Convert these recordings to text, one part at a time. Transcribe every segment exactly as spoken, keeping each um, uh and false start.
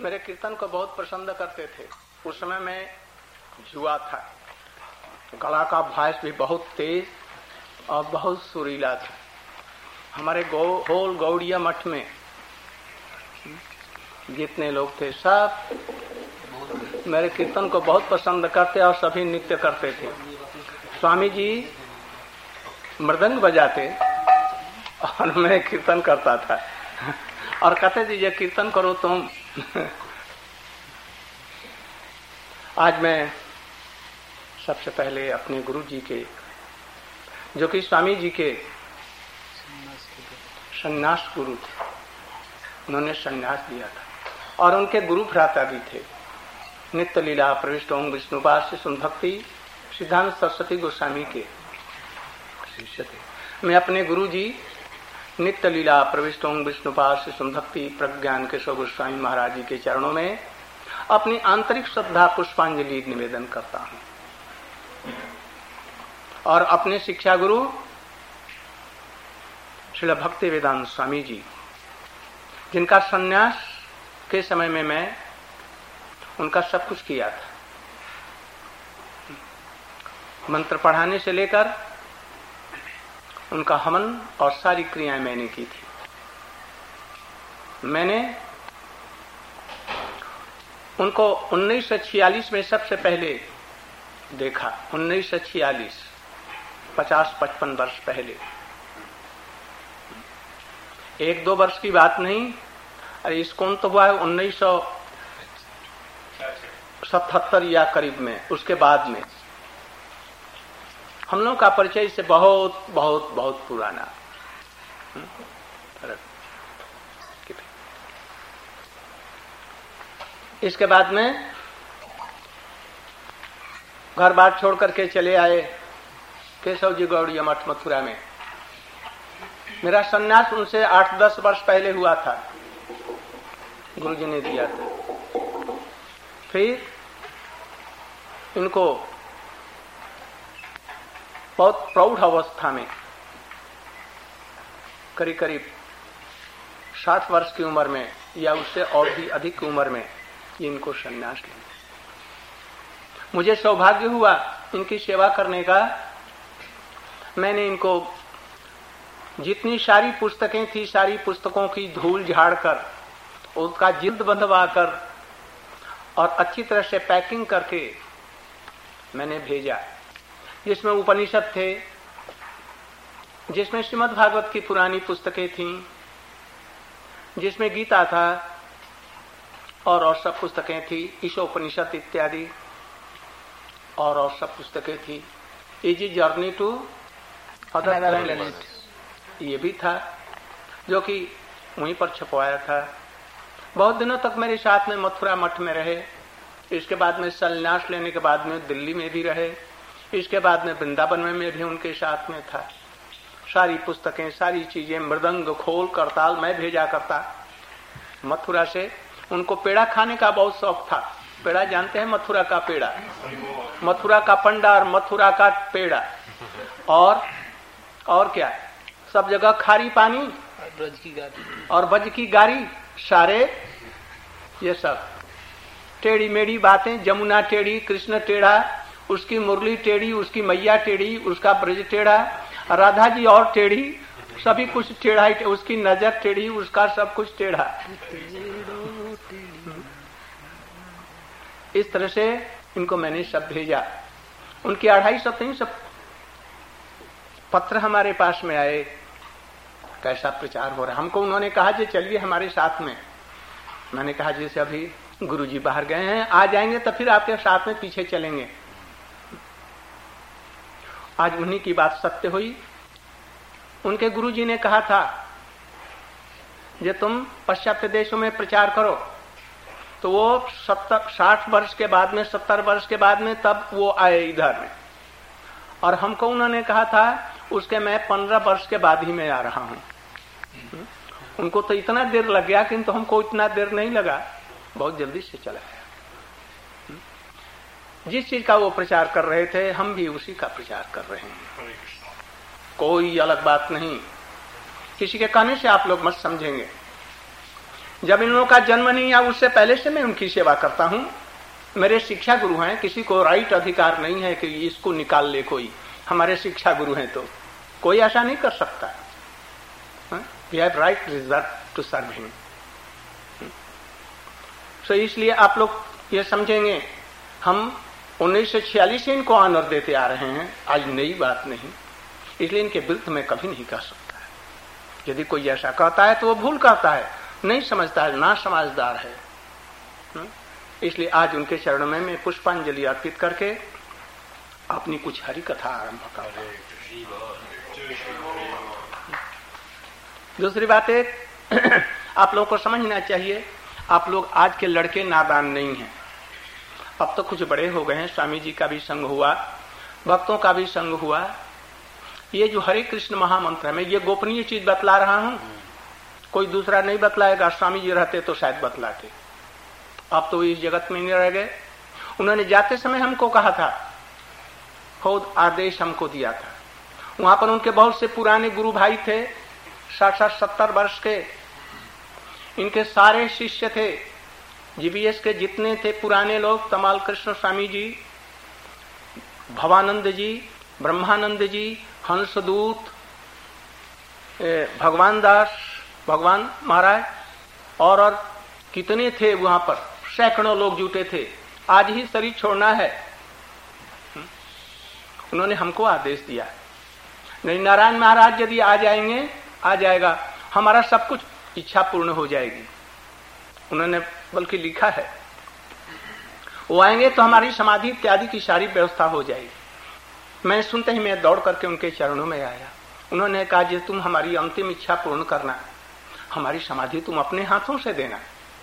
मेरे कीर्तन को बहुत पसंद करते थे। उस समय मैं जुआ था, गला का वॉइस भी बहुत तेज और बहुत सुरीला था। हमारे गौ होल गौड़िया मठ में जितने लोग थे सब मेरे कीर्तन को बहुत पसंद करते और सभी नृत्य करते थे। स्वामी जी मृदंग बजाते और मैं कीर्तन करता था और कहते थे ये कीर्तन करो तुम। आज मैं सबसे पहले अपने गुरु जी के, जो कि स्वामी जी के सन्यास गुरु थे, उन्होंने सन्यास दिया था और उनके गुरु भ्राता भी थे। नित्य लीला प्रविष्ट ओम विष्णुपाद सुन भक्ति सिद्धांत सरस्वती गोस्वामी के शिष्य थे। मैं अपने गुरु जी नित्य लीला प्रविष्ट ओम विष्णुपाद सुन भक्ति प्रज्ञान केशव गोस्वामी महाराज जी के चरणों में अपनी आंतरिक श्रद्धा पुष्पांजलि निवेदन करता हूं और अपने शिक्षा गुरु श्रील भक्ति वेदांत स्वामी जी, जिनका सन्यास के समय में मैं उनका सब कुछ किया था, मंत्र पढ़ाने से लेकर उनका हवन और सारी क्रियाएं मैंने की थी। मैंने उनको उन्नीस सौ छियालीस में सबसे पहले देखा। उन्नीस सौ छियालीस, पचास पचपन वर्ष पहले, एक दो वर्ष की बात नहीं। अरे इसकोन तो हुआ है उन्नीस सौ सतहत्तर या करीब में, उसके बाद में हम लोग का परिचय इससे बहुत बहुत बहुत पुराना। इसके बाद में घर बार छोड़ करके चले आए केशव जी गौड़िया मठ मथुरा में। मेरा सन्यास उनसे आठ दस वर्ष पहले हुआ था, गुरुजी ने दिया था। फिर इनको बहुत प्रौढ़ अवस्था में, करीब करीब साठ वर्ष की उम्र में या उससे और भी अधिक उम्र में इनको सन्यास लिया। मुझे सौभाग्य हुआ इनकी सेवा करने का। मैंने इनको जितनी सारी पुस्तकें थी, सारी पुस्तकों की धूल झाड़कर उसका जिल्द बंधवाकर और अच्छी तरह से पैकिंग करके मैंने भेजा, जिसमें उपनिषद थे, जिसमें श्रीमद् भागवत की पुरानी पुस्तकें थीं, जिसमें गीता था और और सब पुस्तकें थी, ईशोपनिषद इत्यादि और और सब पुस्तकें थी। Easy journey to other planet ये भी था, जो कि वहीं पर छपवाया था। बहुत दिनों तक मेरे साथ में मथुरा मठ में रहे। इसके बाद में सन्यास लेने के बाद में दिल्ली में भी रहे। इसके बाद में वृंदावन में, में भी उनके साथ में था। सारी पुस्तकें, सारी चीजें, मृदंग, खोल, करताल मैं भेजा करता मथुरा से। उनको पेड़ा खाने का बहुत शौक था। पेड़ा जानते हैं? मथुरा का पेड़ा, मथुरा का पंडार, मथुरा का पेड़ा और और क्या, सब जगह खारी पानी ब्रज की गारी और ब्रज की गारी, सारे ये सब टेढ़ी मेढ़ी बातें। जमुना टेढ़ी, कृष्ण टेढ़ा, उसकी मुरली टेढ़ी, उसकी मैया टेढ़ी, उसका ब्रज टेढ़ा, राधा जी और टेढ़ी, सभी कुछ टेढ़ा ही। उसकी नजर टेढ़ी, उसका सब कुछ टेढ़ा। इस तरह से इनको मैंने सब भेजा। उनकी अढ़ाई सौ तीन सौ पत्र हमारे पास में आए, कैसा प्रचार हो रहा। हमको उन्होंने कहा कि चलिए हमारे साथ में। मैंने कहा जैसे अभी गुरुजी बाहर गए हैं, आ जाएंगे तो फिर आपके साथ में पीछे चलेंगे। आज उन्हीं की बात सत्य हुई। उनके गुरुजी ने कहा था जे तुम पाश्चात्य देशों में प्रचार करो। तो वो सत्तर साठ वर्ष के बाद में, सत्तर वर्ष के बाद में तब वो आए इधर में। और हमको उन्होंने कहा था उसके मैं पंद्रह वर्ष के बाद ही मैं आ रहा हूं। उनको तो इतना देर लग गया, किंतु तो हमको इतना देर नहीं लगा, बहुत जल्दी से चला गया। जिस चीज का वो प्रचार कर रहे थे हम भी उसी का प्रचार कर रहे हैं। कोई अलग बात नहीं, किसी के कहने से आप लोग मत समझेंगे। जब इन लोगों का जन्म नहीं आया उससे पहले से मैं उनकी सेवा करता हूं। मेरे शिक्षा गुरु हैं, किसी को राइट अधिकार नहीं है कि इसको निकाल ले कोई। हमारे शिक्षा गुरु हैं तो कोई ऐसा नहीं कर सकता। We have right reserve to serve him. So इसलिए आप लोग ये समझेंगे, हम उन्नीस सौ छियालीस से इनको ऑनर देते आ रहे हैं, आज नई बात नहीं। इसलिए इनके विरुद्ध में कभी नहीं कह सकता है। यदि कोई ऐसा कहता है तो वो भूल कहता है, नहीं समझता है, ना समझदार है। इसलिए आज उनके चरणों में मैं पुष्पांजलि अर्पित करके अपनी कुछ हरि कथा आरंभ करता हूं। दूसरी बात है, आप लोगों को समझना चाहिए, आप लोग आज के लड़के नादान नहीं हैं। अब तो कुछ बड़े हो गए हैं, स्वामी जी का भी संग हुआ, भक्तों का भी संग हुआ। ये जो हरे कृष्ण महामंत्र है, मैं ये गोपनीय चीज बतला रहा हूं, कोई दूसरा नहीं बतलाएगा। स्वामी जी रहते तो शायद बतलाते। अब तो इस जगत में नहीं रह गए। उन्होंने जाते समय हमको कहा था, खुद आदेश हमको दिया था। वहां पर उनके बहुत से पुराने गुरु भाई थे, साठ साठ सत्तर वर्ष के। इनके सारे शिष्य थे, जीबीएस के जितने थे पुराने लोग, तमाल कृष्ण स्वामी जी, भवानंद जी, ब्रह्मानंद जी, हंसदूत, भगवान दास, भगवान महाराज और और कितने थे वहां पर, सैकड़ों लोग जुटे थे। आज ही शरीर छोड़ना है। उन्होंने हमको आदेश दिया, नहीं नारायण महाराज यदि आ जाएंगे, आ जाएगा, हमारा सब कुछ इच्छा पूर्ण हो जाएगी। उन्होंने बल्कि लिखा है, वो आएंगे तो हमारी समाधि इत्यादि की सारी व्यवस्था हो जाएगी। मैं सुनते ही मैं दौड़ करके उनके चरणों में आया। उन्होंने कहा, जी तुम हमारी अंतिम इच्छा पूर्ण करना, हमारी समाधि तुम अपने हाथों से देना,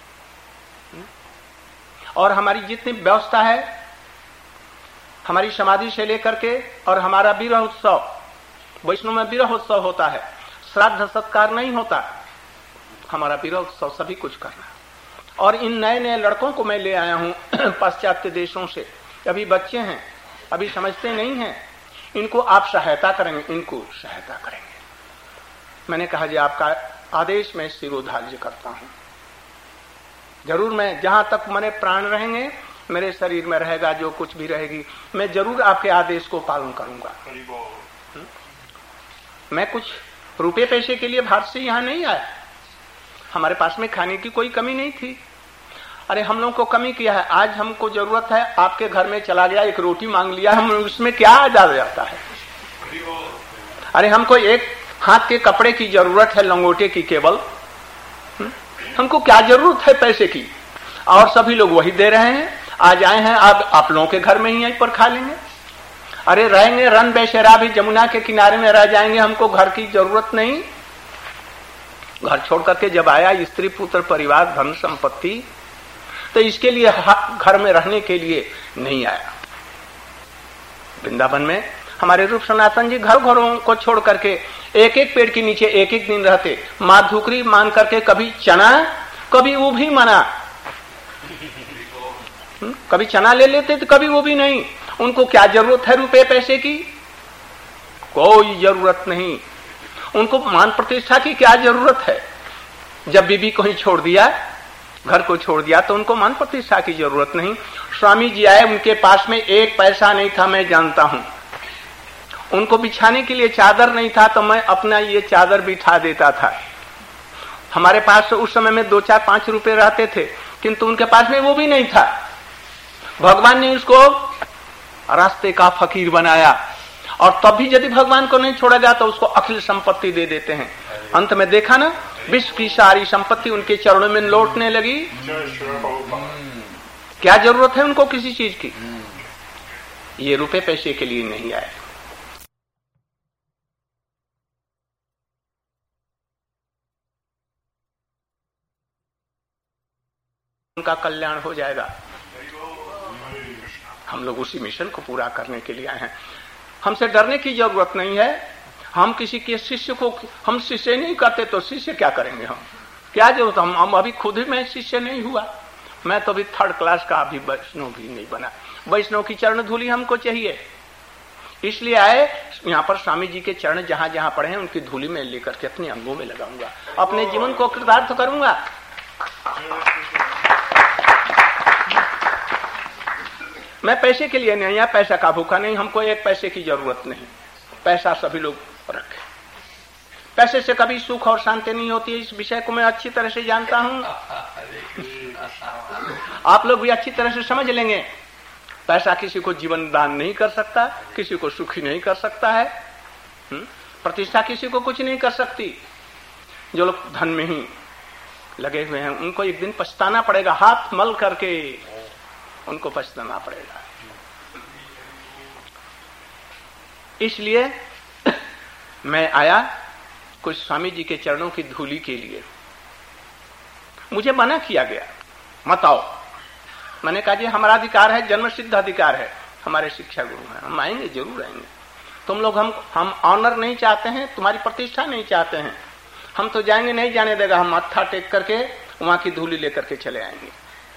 और हमारी जितनी व्यवस्था है, हमारी समाधि से लेकर के, और हमारा विरह उत्सव, वैष्णव में विरह उत्सव होता है, श्राद्ध सत्कार नहीं होता, हमारा विरह उत्सव सभी कुछ करना। और इन नए नए लड़कों को मैं ले आया हूं पाश्चात्य देशों से, अभी बच्चे हैं, अभी समझते नहीं हैं, इनको आप सहायता करेंगे, इनको सहायता करेंगे। मैंने कहा, जी आपका आदेश मैं शिरोधार्य करता हूं। जरूर मैं जहां तक मेरे प्राण रहेंगे, मेरे शरीर में रहेगा जो कुछ भी रहेगी, मैं जरूर आपके आदेश को पालन करूंगा। मैं कुछ रुपए पैसे के लिए भारत से यहां नहीं आया, हमारे पास में खाने की कोई कमी नहीं थी। अरे हम लोगों को कमी किया है, आज हमको जरूरत है, आपके घर में चला गया, एक रोटी मांग लिया, हम उसमें क्या डाल जाता है। अरे हमको एक हाथ के कपड़े की जरूरत है, लंगोटे की केवल, हमको क्या जरूरत है पैसे की, और सभी लोग वही दे रहे हैं। आज आए हैं, आप आप लोगों के घर में ही यहीं पर खा लेंगे। अरे रहेंगे रन बेशरा भी जमुना के किनारे में रह जाएंगे, हमको घर की जरूरत नहीं। घर छोड़ करके जब आया, स्त्री पुत्र परिवार धन संपत्ति, तो इसके लिए घर में रहने के लिए नहीं आया। वृंदावन में हमारे रूप सनातन जी घर घरों को छोड़ करके एक एक पेड़ के नीचे एक एक दिन रहते, माँ धुकरी मान करके, कभी चना कभी वो भी मना, कभी चना ले लेते तो कभी वो भी नहीं। उनको क्या जरूरत है रुपए पैसे की, कोई जरूरत नहीं। उनको मान प्रतिष्ठा की क्या जरूरत है। जब बीबी को ही छोड़ दिया, घर को छोड़ दिया, तो उनको मान प्रतिष्ठा की जरूरत नहीं। स्वामी जी आए, उनके पास में एक पैसा नहीं था, मैं जानता हूं। उनको बिछाने के लिए चादर नहीं था, तो मैं अपना ये चादर बिछा देता था। हमारे पास उस समय में दो चार पांच रुपए रहते थे, किंतु उनके पास में वो भी नहीं था। भगवान ने उसको रास्ते का फकीर बनाया, और तब भी यदि भगवान को नहीं छोड़ा जाता तो उसको अखिल संपत्ति दे देते हैं। अंत में देखा ना, विश्व की सारी संपत्ति उनके चरणों में लौटने लगी। क्या जरूरत है उनको किसी चीज की, ये रुपए पैसे के लिए नहीं आए। उनका कल्याण हो जाएगा। हम लोग उसी मिशन को पूरा करने के लिए आए हैं। हमसे डरने की जरूरत नहीं है। हम किसी के शिष्य को हम शिष्य नहीं करते तो शिष्य क्या करेंगे, हम क्या जरूरत। हम, हम अभी खुद ही मैं शिष्य नहीं हुआ, मैं तो अभी थर्ड क्लास का अभी वैष्णव भी नहीं बना। वैष्णव की चरण धूलि हमको चाहिए, इसलिए आए यहाँ पर। स्वामी जी के चरण जहां जहां पड़े हैं उनकी धूलि में लेकर के अपने अंगों में लगाऊंगा, अपने जीवन को कृतार्थ करूंगा। मैं पैसे के लिए नहीं, या पैसा का भूखा नहीं, हमको एक पैसे की जरूरत नहीं। पैसा सभी लोग रखें, पैसे से कभी सुख और शांति नहीं होती है। इस विषय को मैं अच्छी तरह से जानता हूं, आप लोग भी अच्छी तरह से समझ लेंगे। पैसा किसी को जीवन दान नहीं कर सकता, किसी को सुखी नहीं कर सकता है। हुँ? प्रतिष्ठा किसी को कुछ नहीं कर सकती। जो लोग धन में ही लगे हुए हैं उनको एक दिन पछताना पड़ेगा, हाथ मल करके उनको पछताना पड़ेगा। इसलिए मैं आया कुछ स्वामी जी के चरणों की धूली के लिए। मुझे मना किया गया, मत आओ। मैंने कहा जी हमारा अधिकार है, जन्म सिद्ध अधिकार है, हमारे शिक्षा गुरु हैं, हम आएंगे, जरूर आएंगे। तुम लोग हम हम ऑनर नहीं चाहते हैं, तुम्हारी प्रतिष्ठा नहीं चाहते हैं, हम तो जाएंगे, नहीं जाने देगा। हम मत्था टेक करके वहां की धूली लेकर के चले आएंगे।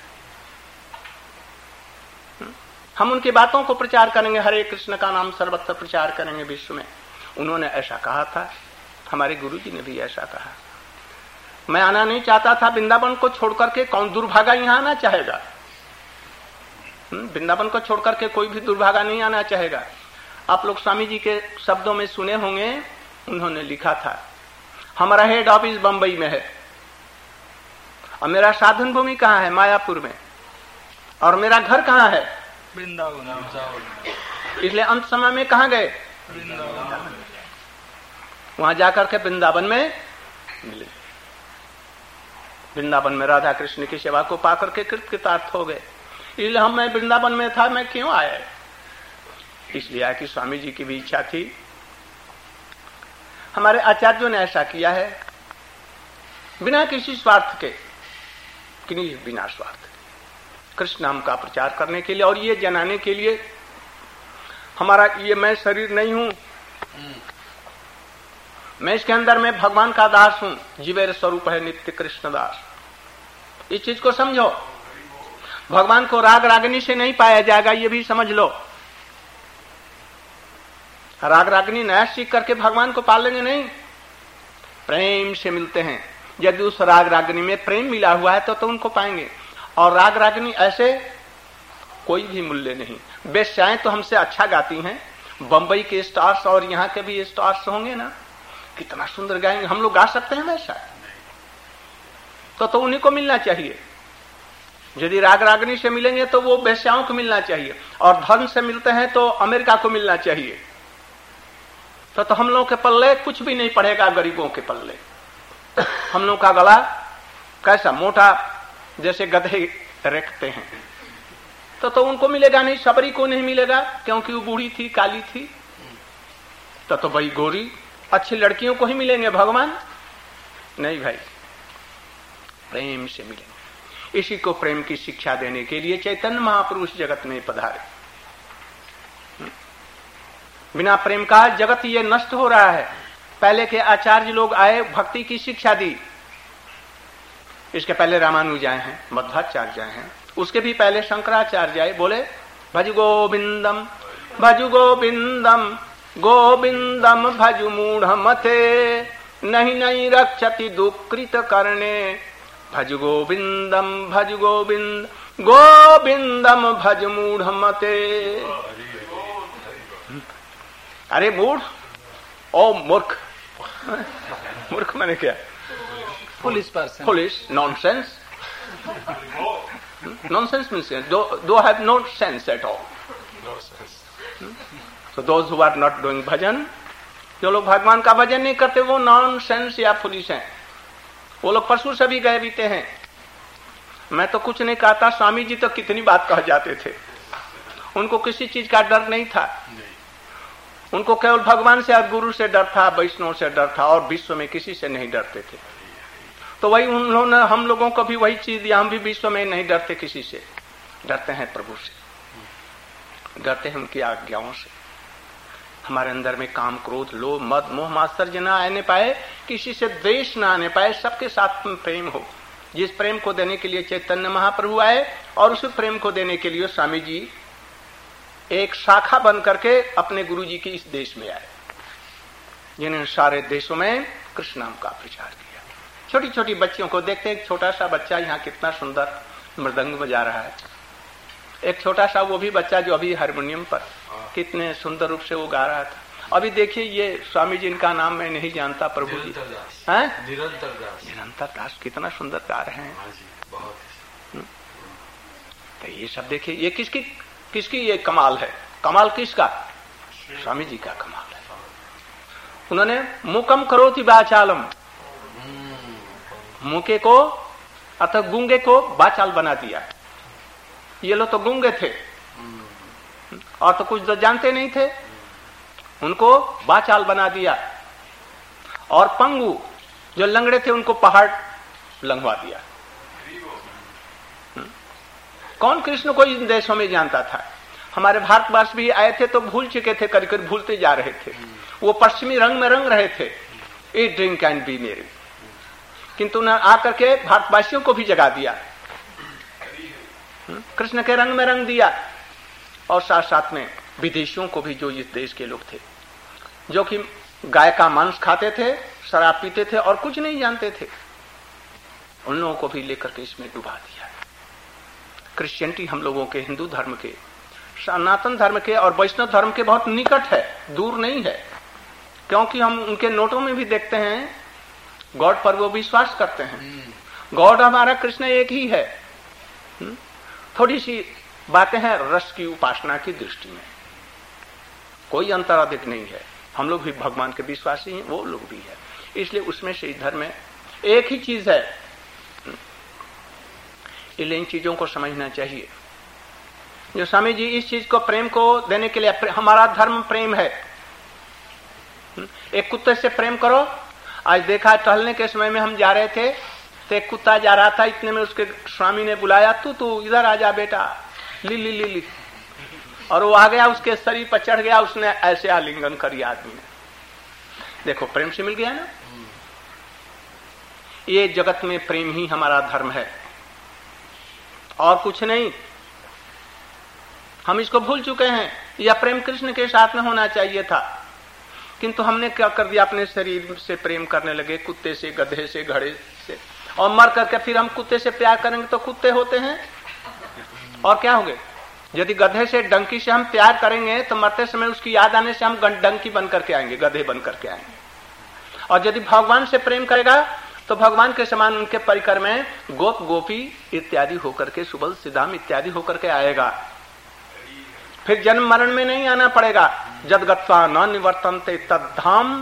हम उनकी बातों को प्रचार करेंगे, हरे कृष्ण का नाम सर्वत्र प्रचार करेंगे विश्व में। उन्होंने ऐसा कहा था, हमारे गुरु जी ने भी ऐसा कहा। मैं आना नहीं चाहता था, वृंदावन को छोड़कर के कौन दुर्भागा यहां आना चाहेगा? वृंदावन को छोड़कर के कोई भी दुर्भागा नहीं आना चाहेगा। आप लोग स्वामी जी के शब्दों में सुने होंगे, उन्होंने लिखा था हमारा हेड ऑफिस बंबई में है और मेरा साधन भूमि कहाँ है? मायापुर में। और मेरा घर कहाँ है? वृंदावन। इसलिए अंत समय में कहाँ गए? वृंदावन। वहां जाकर के वृंदावन में मिले। वृंदावन में राधा कृष्ण की सेवा को पाकर के कृत कृतार्थ हो गए। इसलिए हम मैं वृंदावन में था, मैं क्यों आया? इसलिए आया कि स्वामी जी की भी इच्छा थी। हमारे आचार्यों ने ऐसा किया है बिना किसी स्वार्थ के, किन्हीं बिना स्वार्थ कृष्ण नाम का प्रचार करने के लिए और ये जनाने के लिए। हमारा ये मैं शरीर नहीं हूं, मैं इसके अंदर में भगवान का दास हूं, जीवेर स्वरूप है नित्य कृष्ण दास। इस चीज को समझो। भगवान को राग रागनी से नहीं पाया जाएगा, ये भी समझ लो। राग रागनी नया सीख करके भगवान को पा लेंगे नहीं, प्रेम से मिलते हैं। यदि उस राग रागनी में प्रेम मिला हुआ है तो, तो उनको पाएंगे। और राग रागनी ऐसे कोई भी मूल्य नहीं। बेश्याएं तो हमसे अच्छा गाती हैं, बंबई के स्टार्स और यहाँ के भी स्टार्स होंगे ना, कितना सुंदर गाएंगे। हम लोग गा सकते हैं वैसा? तो तो उन्हीं को मिलना चाहिए। यदि राग रागनी से मिलेंगे तो वो बेश्याओं को मिलना चाहिए, और धन से मिलते हैं तो अमेरिका को मिलना चाहिए। तो तो हम लोगों के पल्ले कुछ भी नहीं पड़ेगा, गरीबों के पल्ले। हम लोग का गला कैसा मोटा, जैसे गधे रखते हैं, तो तो उनको मिलेगा नहीं। सबरी को नहीं मिलेगा क्योंकि वो बूढ़ी थी, काली थी। तो तो भाई गोरी अच्छी लड़कियों को ही मिलेंगे भगवान? नहीं भाई, प्रेम से मिलेंगे। इसी को प्रेम की शिक्षा देने के लिए चैतन्य महापुरुष जगत में पधारे। बिना प्रेम का जगत ये नष्ट हो रहा है। पहले के आचार्य लोग आए, भक्ति की शिक्षा दी। इसके पहले रामानुज आए हैं, मध्वाचार्य आए हैं, उसके भी पहले शंकराचार्य आए। बोले भज गोविंदम भज गोविंदम गोविंदम भज मूढ़ मते नहीं नहीं रक्षति दुकृत करने भज गोविंदम भज गोविंद गोविंदम भज मूढ़ मते। अरे मूढ़, ओ मूर्ख। मूर्ख मैंने क्या? Foolish person. Foolish, nonsense. Nonsense means do, do have no sense at all. No sense. So those who are not doing bhajan, जो लोग भगवान का भजन नहीं करते वो नॉनसेंस या फुलिश हैं। वो लोग पशु सभी गए बीते हैं। मैं तो कुछ नहीं कहता, स्वामी जी तो कितनी बात कह जाते थे। उनको किसी चीज का डर नहीं था। उनको केवल भगवान से और गुरु से डर था, वैष्णव से डर था, और विश्व में किसी से नहीं डरते थे। तो वही उन्होंने हम लोगों को भी वही चीज दिया। हम भी विश्व में नहीं डरते किसी से, डरते हैं प्रभु से, डरते हैं उनकी आज्ञाओं से। हमारे अंदर में काम, क्रोध, लोभ, मद, मोह, मात्सर्य न आने पाए, किसी से द्वेष न आने पाए, सबके साथ में प्रेम हो। जिस प्रेम को देने के लिए चैतन्य महाप्रभु आए, और उस प्रेम को देने के लिए स्वामी जी एक शाखा बन करके अपने गुरु जी के इस देश में आए, जिन्होंने सारे देशों में कृष्ण नाम का प्रचार किया। छोटी छोटी बच्चियों को देखते हैं, एक छोटा सा बच्चा यहाँ कितना सुंदर मृदंग बजा रहा है, एक छोटा सा वो भी बच्चा जो अभी हारमोनियम पर कितने सुंदर रूप से वो गा रहा था। अभी देखिए ये स्वामी जी, इनका नाम मैं नहीं जानता, प्रभु जी हैं, निरंतर दास, निरंतर दास कितना सुंदर गा रहे हैं। बहुत। तो ये सब देखिए, ये किसकी किसकी ये कमाल है, कमाल किसका? स्वामी जी का कमाल है। उन्होंने मुकम करोति वाचालम, मुके को अतः गूंगे को बाचाल बना दिया। ये लोग तो गूंगे थे और तो कुछ तो जानते नहीं थे, उनको बाचाल बना दिया। और पंगु जो लंगड़े थे उनको पहाड़ लंघवा दिया। कौन कृष्ण को इन देशों में जानता था? हमारे भारतवर्ष भी आए थे तो भूल चुके थे, करीब करीब भूलते जा रहे थे। वो पश्चिमी रंग में रंग रहे थे, ए ड्रिंक एंड बी मेरी, किंतु उन्होंने आकर के भारतवासियों को भी जगा दिया, कृष्ण के रंग में रंग दिया। और साथ साथ में विदेशियों को भी, जो इस देश के लोग थे, जो कि गाय का मांस खाते थे, शराब पीते थे और कुछ नहीं जानते थे, उन लोगों को भी लेकर के इसमें डुबा दिया। क्रिश्चियनिटी हम लोगों के, हिंदू धर्म के, सनातन धर्म के और वैष्णव धर्म के बहुत निकट है, दूर नहीं है, क्योंकि हम उनके नोटों में भी देखते हैं गॉड पर वो विश्वास करते हैं। गॉड हमारा कृष्ण एक ही है। थोड़ी सी बातें हैं रस की उपासना की दृष्टि में, कोई अंतर अधिक नहीं है। हम लोग भी भगवान के विश्वासी हैं, वो लोग भी है, इसलिए उसमें से इधर में एक ही चीज है। इसलिए इन चीजों को समझना चाहिए। जो स्वामी जी इस चीज को, प्रेम को देने के लिए, हमारा धर्म प्रेम है। एक कुत्ते से प्रेम करो। आज देखा, टहलने के समय में हम जा रहे थे तो एक कुत्ता जा रहा था, इतने में उसके स्वामी ने बुलाया, तू तू इधर आ जा बेटा, ली ली ली ली, और वो आ गया, उसके शरीर पर चढ़ गया, उसने ऐसे आलिंगन करी आदमी ने। देखो प्रेम से मिल गया ना। ये जगत में प्रेम ही हमारा धर्म है और कुछ नहीं। हम इसको भूल चुके हैं। यह प्रेम कृष्ण के साथ में होना चाहिए था, किंतु हमने क्या कर दिया, अपने शरीर से प्रेम करने लगे, कुत्ते से, गधे से, घड़े से, और मर करके फिर हम कुत्ते से प्यार करेंगे तो कुत्ते होते हैं और क्या होंगे। यदि गधे से, डंकी से हम प्यार करेंगे तो मरते समय उसकी याद आने से हम डंकी बन करके आएंगे, गधे बन करके आएंगे। और यदि भगवान से प्रेम करेगा तो भगवान के समान उनके परिकर में गोप गोपी इत्यादि होकर के, सुबल सिद्धाम इत्यादि होकर के आएगा। फिर जन्म मरण में नहीं आना पड़ेगा। जदगत्वा न निवर्तन्ते तद्धाम,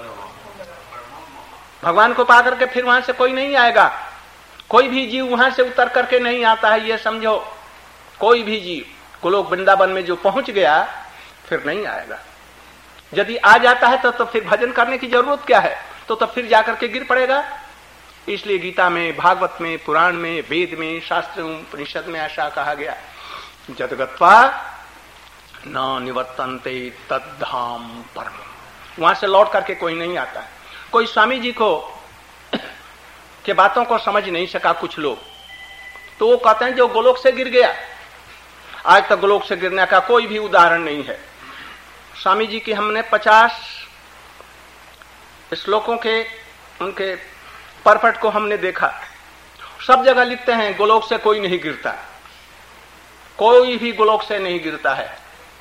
भगवान को पा करके फिर वहां से कोई नहीं आएगा। कोई भी जीव वहां से उतर करके नहीं आता है, ये समझो। कोई भी जीव गोलोक वृंदावन में जो पहुंच गया फिर नहीं आएगा। यदि आ जाता है तो, तो फिर भजन करने की जरूरत क्या है, तो तो फिर जाकर के गिर पड़ेगा। इसलिए गीता में, भागवत में, पुराण में, वेद में, शास्त्र में, उपनिषद में ऐसा कहा गया, जदगत्वा न निवर्तन्ते तद्धाम परम। वहां से लौट करके कोई नहीं आता है। कोई स्वामी जी को के बातों को समझ नहीं सका कुछ लोग, तो वो कहते हैं जो गोलोक से गिर गया। आज तक गोलोक से गिरने का कोई भी उदाहरण नहीं है। स्वामी जी की हमने पचास श्लोकों के, उनके परपट को हमने देखा, सब जगह लिखते हैं गोलोक से कोई नहीं गिरता, कोई भी गोलोक से नहीं गिरता है।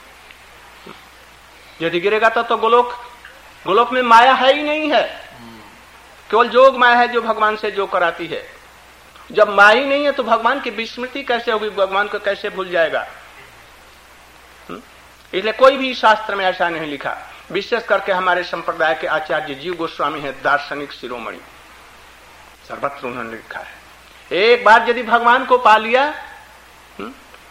यदि गिरेगा तो, तो गोलोक गोलोक में माया है ही नहीं है, केवल जोग माया है जो भगवान से जो कराती है। जब माया ही नहीं है तो भगवान की विस्मृति कैसे होगी, भगवान को कैसे भूल जाएगा। इसलिए कोई भी शास्त्र में ऐसा नहीं लिखा। विशेष करके हमारे संप्रदाय के आचार्य जीव गोस्वामी है, दार्शनिक शिरोमणि, सर्वत्र उन्होंने लिखा है, एक बार यदि भगवान को पा लिया, हुँ?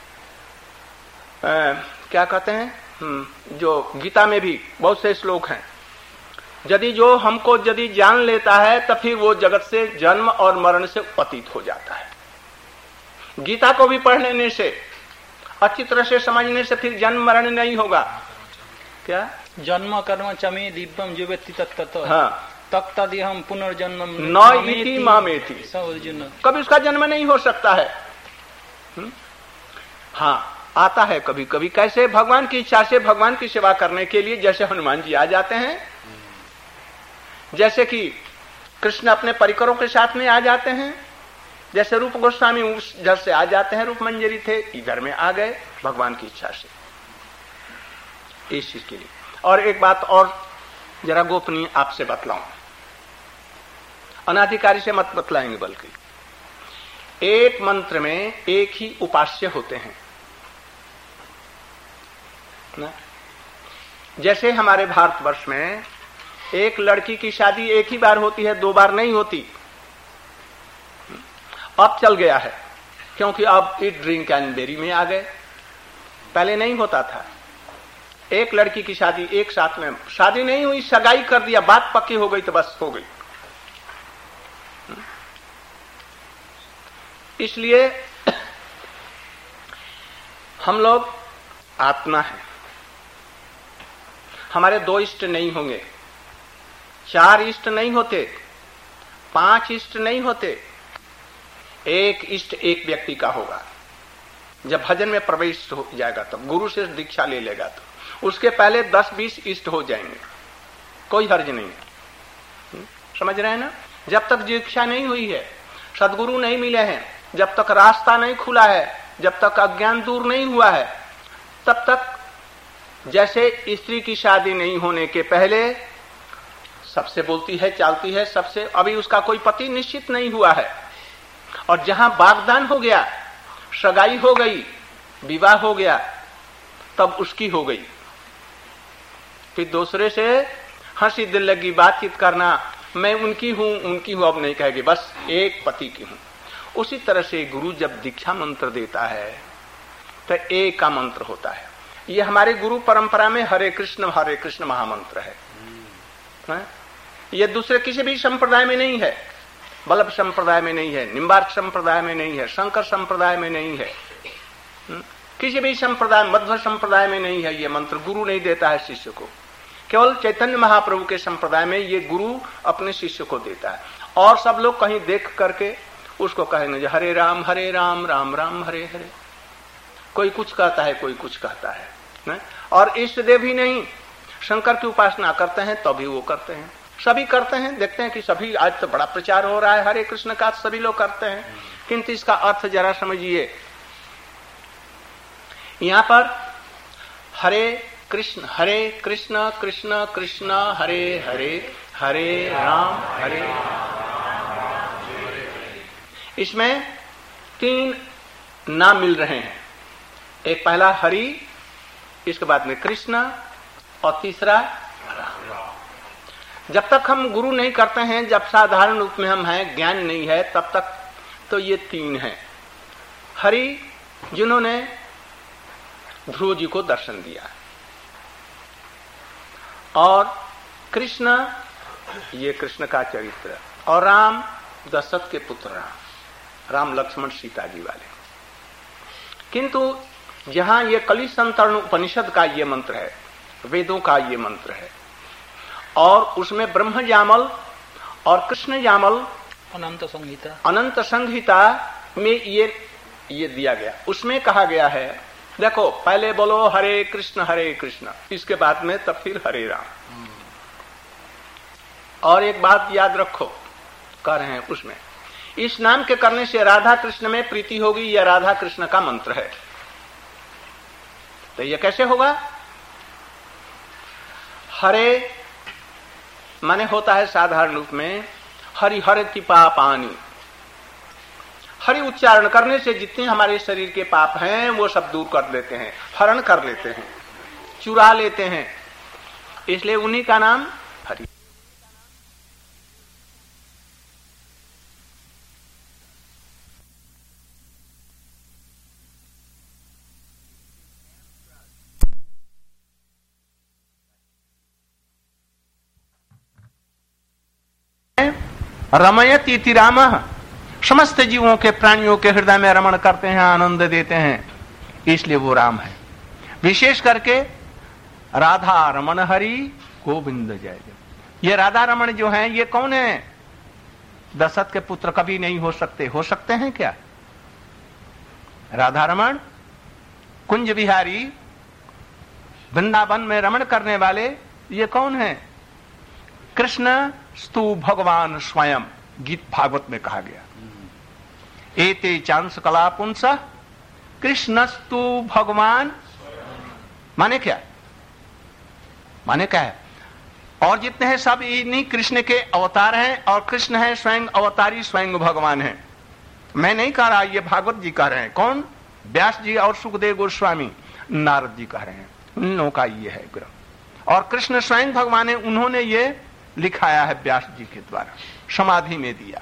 आ, क्या कहते हैं, हुँ? जो गीता में भी बहुत से श्लोक हैं, यदि जो हमको यदि जान लेता है तो फिर वो जगत से, जन्म और मरण से अतीत हो जाता है। गीता को भी पढ़ लेने से, अच्छी तरह से समझने से फिर जन्म मरण नहीं होगा। क्या जन्म कर्म चमे दिव्यम जो व्यक्ति तत्त, हाँ, तक तदि हम पुनर्जन्म न इति मामेति, अर्जुन, कभी उसका जन्म नहीं हो सकता है। हुँ? हाँ, आता है कभी कभी। कैसे? भगवान की इच्छा से, भगवान की सेवा करने के लिए। जैसे हनुमान जी आ जाते हैं, जैसे कि कृष्ण अपने परिकरों के साथ में आ जाते हैं, जैसे रूप गोस्वामी उस जल से आ जाते हैं, रूप मंजरी थे इधर में आ गए भगवान की इच्छा से, इस चीज के लिए। और एक बात और जरा गोपनीय आपसे बतलाऊं, अनाधिकारी से मत बतलाएंगे, बल्कि एक मंत्र में एक ही उपास्य होते हैं ना। जैसे हमारे भारतवर्ष में एक लड़की की शादी एक ही बार होती है, दो बार नहीं होती। अब चल गया है क्योंकि अब ईट ड्रिंक एंड बेरी में आ गए, पहले नहीं होता था। एक लड़की की शादी एक साथ में, शादी नहीं हुई, सगाई कर दिया, बात पक्की हो गई तो बस हो गई। इसलिए हम लोग आत्मा है, हमारे दो इष्ट नहीं होंगे, चार इष्ट नहीं होते, पांच इष्ट नहीं होते, एक इष्ट एक व्यक्ति का होगा। जब भजन में प्रवेश हो जाएगा तब तो, गुरु से दीक्षा ले लेगा तो उसके पहले दस बीस इष्ट हो जाएंगे, कोई हर्ज नहीं है। समझ रहे हैं ना। जब तक दीक्षा नहीं हुई है, सदगुरु नहीं मिले हैं, जब तक रास्ता नहीं खुला है, जब तक अज्ञान दूर नहीं हुआ है, तब तक जैसे स्त्री की शादी नहीं होने के पहले सबसे बोलती है, चालती है, सबसे, अभी उसका कोई पति निश्चित नहीं हुआ है, और जहां वागदान हो गया, सगाई हो गई, विवाह हो गया, तब उसकी हो गई। फिर दूसरे से हंसी दिल लगी बातचीत करना, मैं उनकी हूं उनकी हूं अब नहीं कहेगी, बस एक पति की हूं। उसी तरह से गुरु जब दीक्षा मंत्र देता है तो एक का मंत्र होता है। ये हमारे गुरु परंपरा में हरे कृष्ण हरे कृष्ण महामंत्र है, है? ये दूसरे किसी भी संप्रदाय में नहीं है, बल्लभ संप्रदाय में नहीं है, निम्बार्क संप्रदाय में नहीं है, शंकर संप्रदाय में नहीं है, किसी भी संप्रदाय, मध्व संप्रदाय में नहीं है। ये मंत्र गुरु नहीं देता है शिष्य को, केवल चैतन्य महाप्रभु के संप्रदाय में ये गुरु अपने शिष्य को देता है। और सब लोग कहीं देख करके उसको कहेंगे हरे राम हरे राम राम राम हरे हरे। कोई कुछ कहता है, कोई कुछ कहता है, है? और इष्ट देव ही नहीं, शंकर की उपासना करते हैं तो भी वो करते हैं, सभी करते हैं। देखते हैं कि सभी, आज तो बड़ा प्रचार हो रहा है हरे कृष्ण का, सभी लोग करते हैं, किंतु इसका अर्थ जरा समझिए। यहां पर हरे कृष्ण हरे कृष्ण कृष्ण कृष्ण हरे हरे हरे राम हरे, इसमें तीन नाम मिल रहे हैं। एक पहला हरि, इसके बाद में कृष्ण, और तीसरा राम। जब तक हम गुरु नहीं करते हैं, जब साधारण रूप में हम हैं, ज्ञान नहीं है, तब तक तो ये तीन हैं। हरि जिन्होंने ध्रुव जी को दर्शन दिया, और कृष्ण ये कृष्ण का चरित्र, और राम दशरथ के पुत्र राम, राम लक्ष्मण सीता जी वाले। किंतु जहां ये कलि संतरण उपनिषद का ये मंत्र है, वेदों का ये मंत्र है, और उसमें ब्रह्म जामल और कृष्ण जामल अनंत संहिता अनंत संहिता में ये ये दिया गया। उसमें कहा गया है, देखो पहले बोलो हरे कृष्ण हरे कृष्ण, इसके बाद में तब फिर हरे राम। और एक बात याद रखो, कह रहे हैं उसमें, इस नाम के करने से राधा कृष्ण में प्रीति होगी, यह राधा कृष्ण का मंत्र है। तो यह कैसे होगा? हरे माने होता है साधारण रूप में हरि हर तिपा पानी। हरि उच्चारण करने से जितने हमारे शरीर के पाप हैं वो सब दूर कर देते हैं, हरण कर लेते हैं, चुरा लेते हैं, इसलिए उन्हीं का नाम हरि। रमयति इति रामः, समस्त जीवों के प्राणियों के हृदय में रमण करते हैं, आनंद देते हैं, इसलिए वो राम है। विशेष करके राधा रमण हरि गोविंद जय जय। ये राधा रमण जो हैं ये कौन है? दशरथ के पुत्र कभी नहीं हो सकते। हो सकते हैं क्या? राधा रमण कुंज विहारी वृंदावन में रमण करने वाले ये कौन है? कृष्ण स्तु भगवान स्वयं, गीत भागवत में कहा गया। एते चांस कला पुंस कृष्णस्तु भगवान, माने क्या, माने क्या है, और जितने हैं सब इन्हीं कृष्ण के अवतार हैं, और कृष्ण है स्वयं अवतारी, स्वयं भगवान है। मैं नहीं कह रहा, ये भागवत जी कह रहे हैं। कौन? व्यास जी और सुखदेव गोस्वामी, नारद जी कह रहे हैं। उन लोगों का ये है ग्रंथ, और कृष्ण स्वयं भगवान है, उन्होंने ये लिखाया है व्यास जी के द्वारा, समाधि में दिया।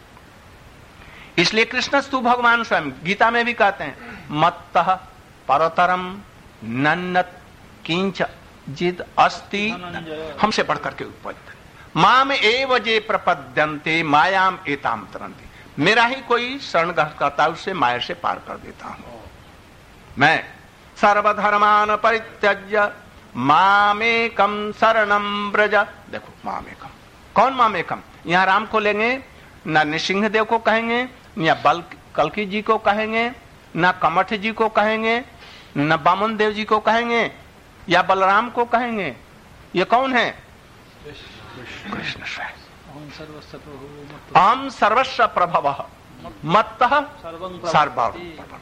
इसलिए कृष्णस्तु भगवान स्वयं, गीता में भी कहते हैं मत्तः परतरम नन्नत किंच जिद अस्ति, हमसे बढ़कर के उत्पन्न। माम एव जे प्रपद्यन्ते मायाम एताम तरन्ति, मेरा ही कोई शरण करता है, उससे माया से पार कर देता हूं मैं। सर्वधर्मान परित्यज्य मामेकम शरणम ब्रज। देखो मामेकम, कौन मामेकम? यहां राम को लेंगे, ना नृसिंह देव को कहेंगे, या बल कल्की जी को कहेंगे, ना कमठ जी को कहेंगे, न बामन देव जी को कहेंगे, या बलराम को कहेंगे। ये कौन है? कृष्ण स्वयं। अहम सर्वस्व प्रभवः मत्तः सर्वं।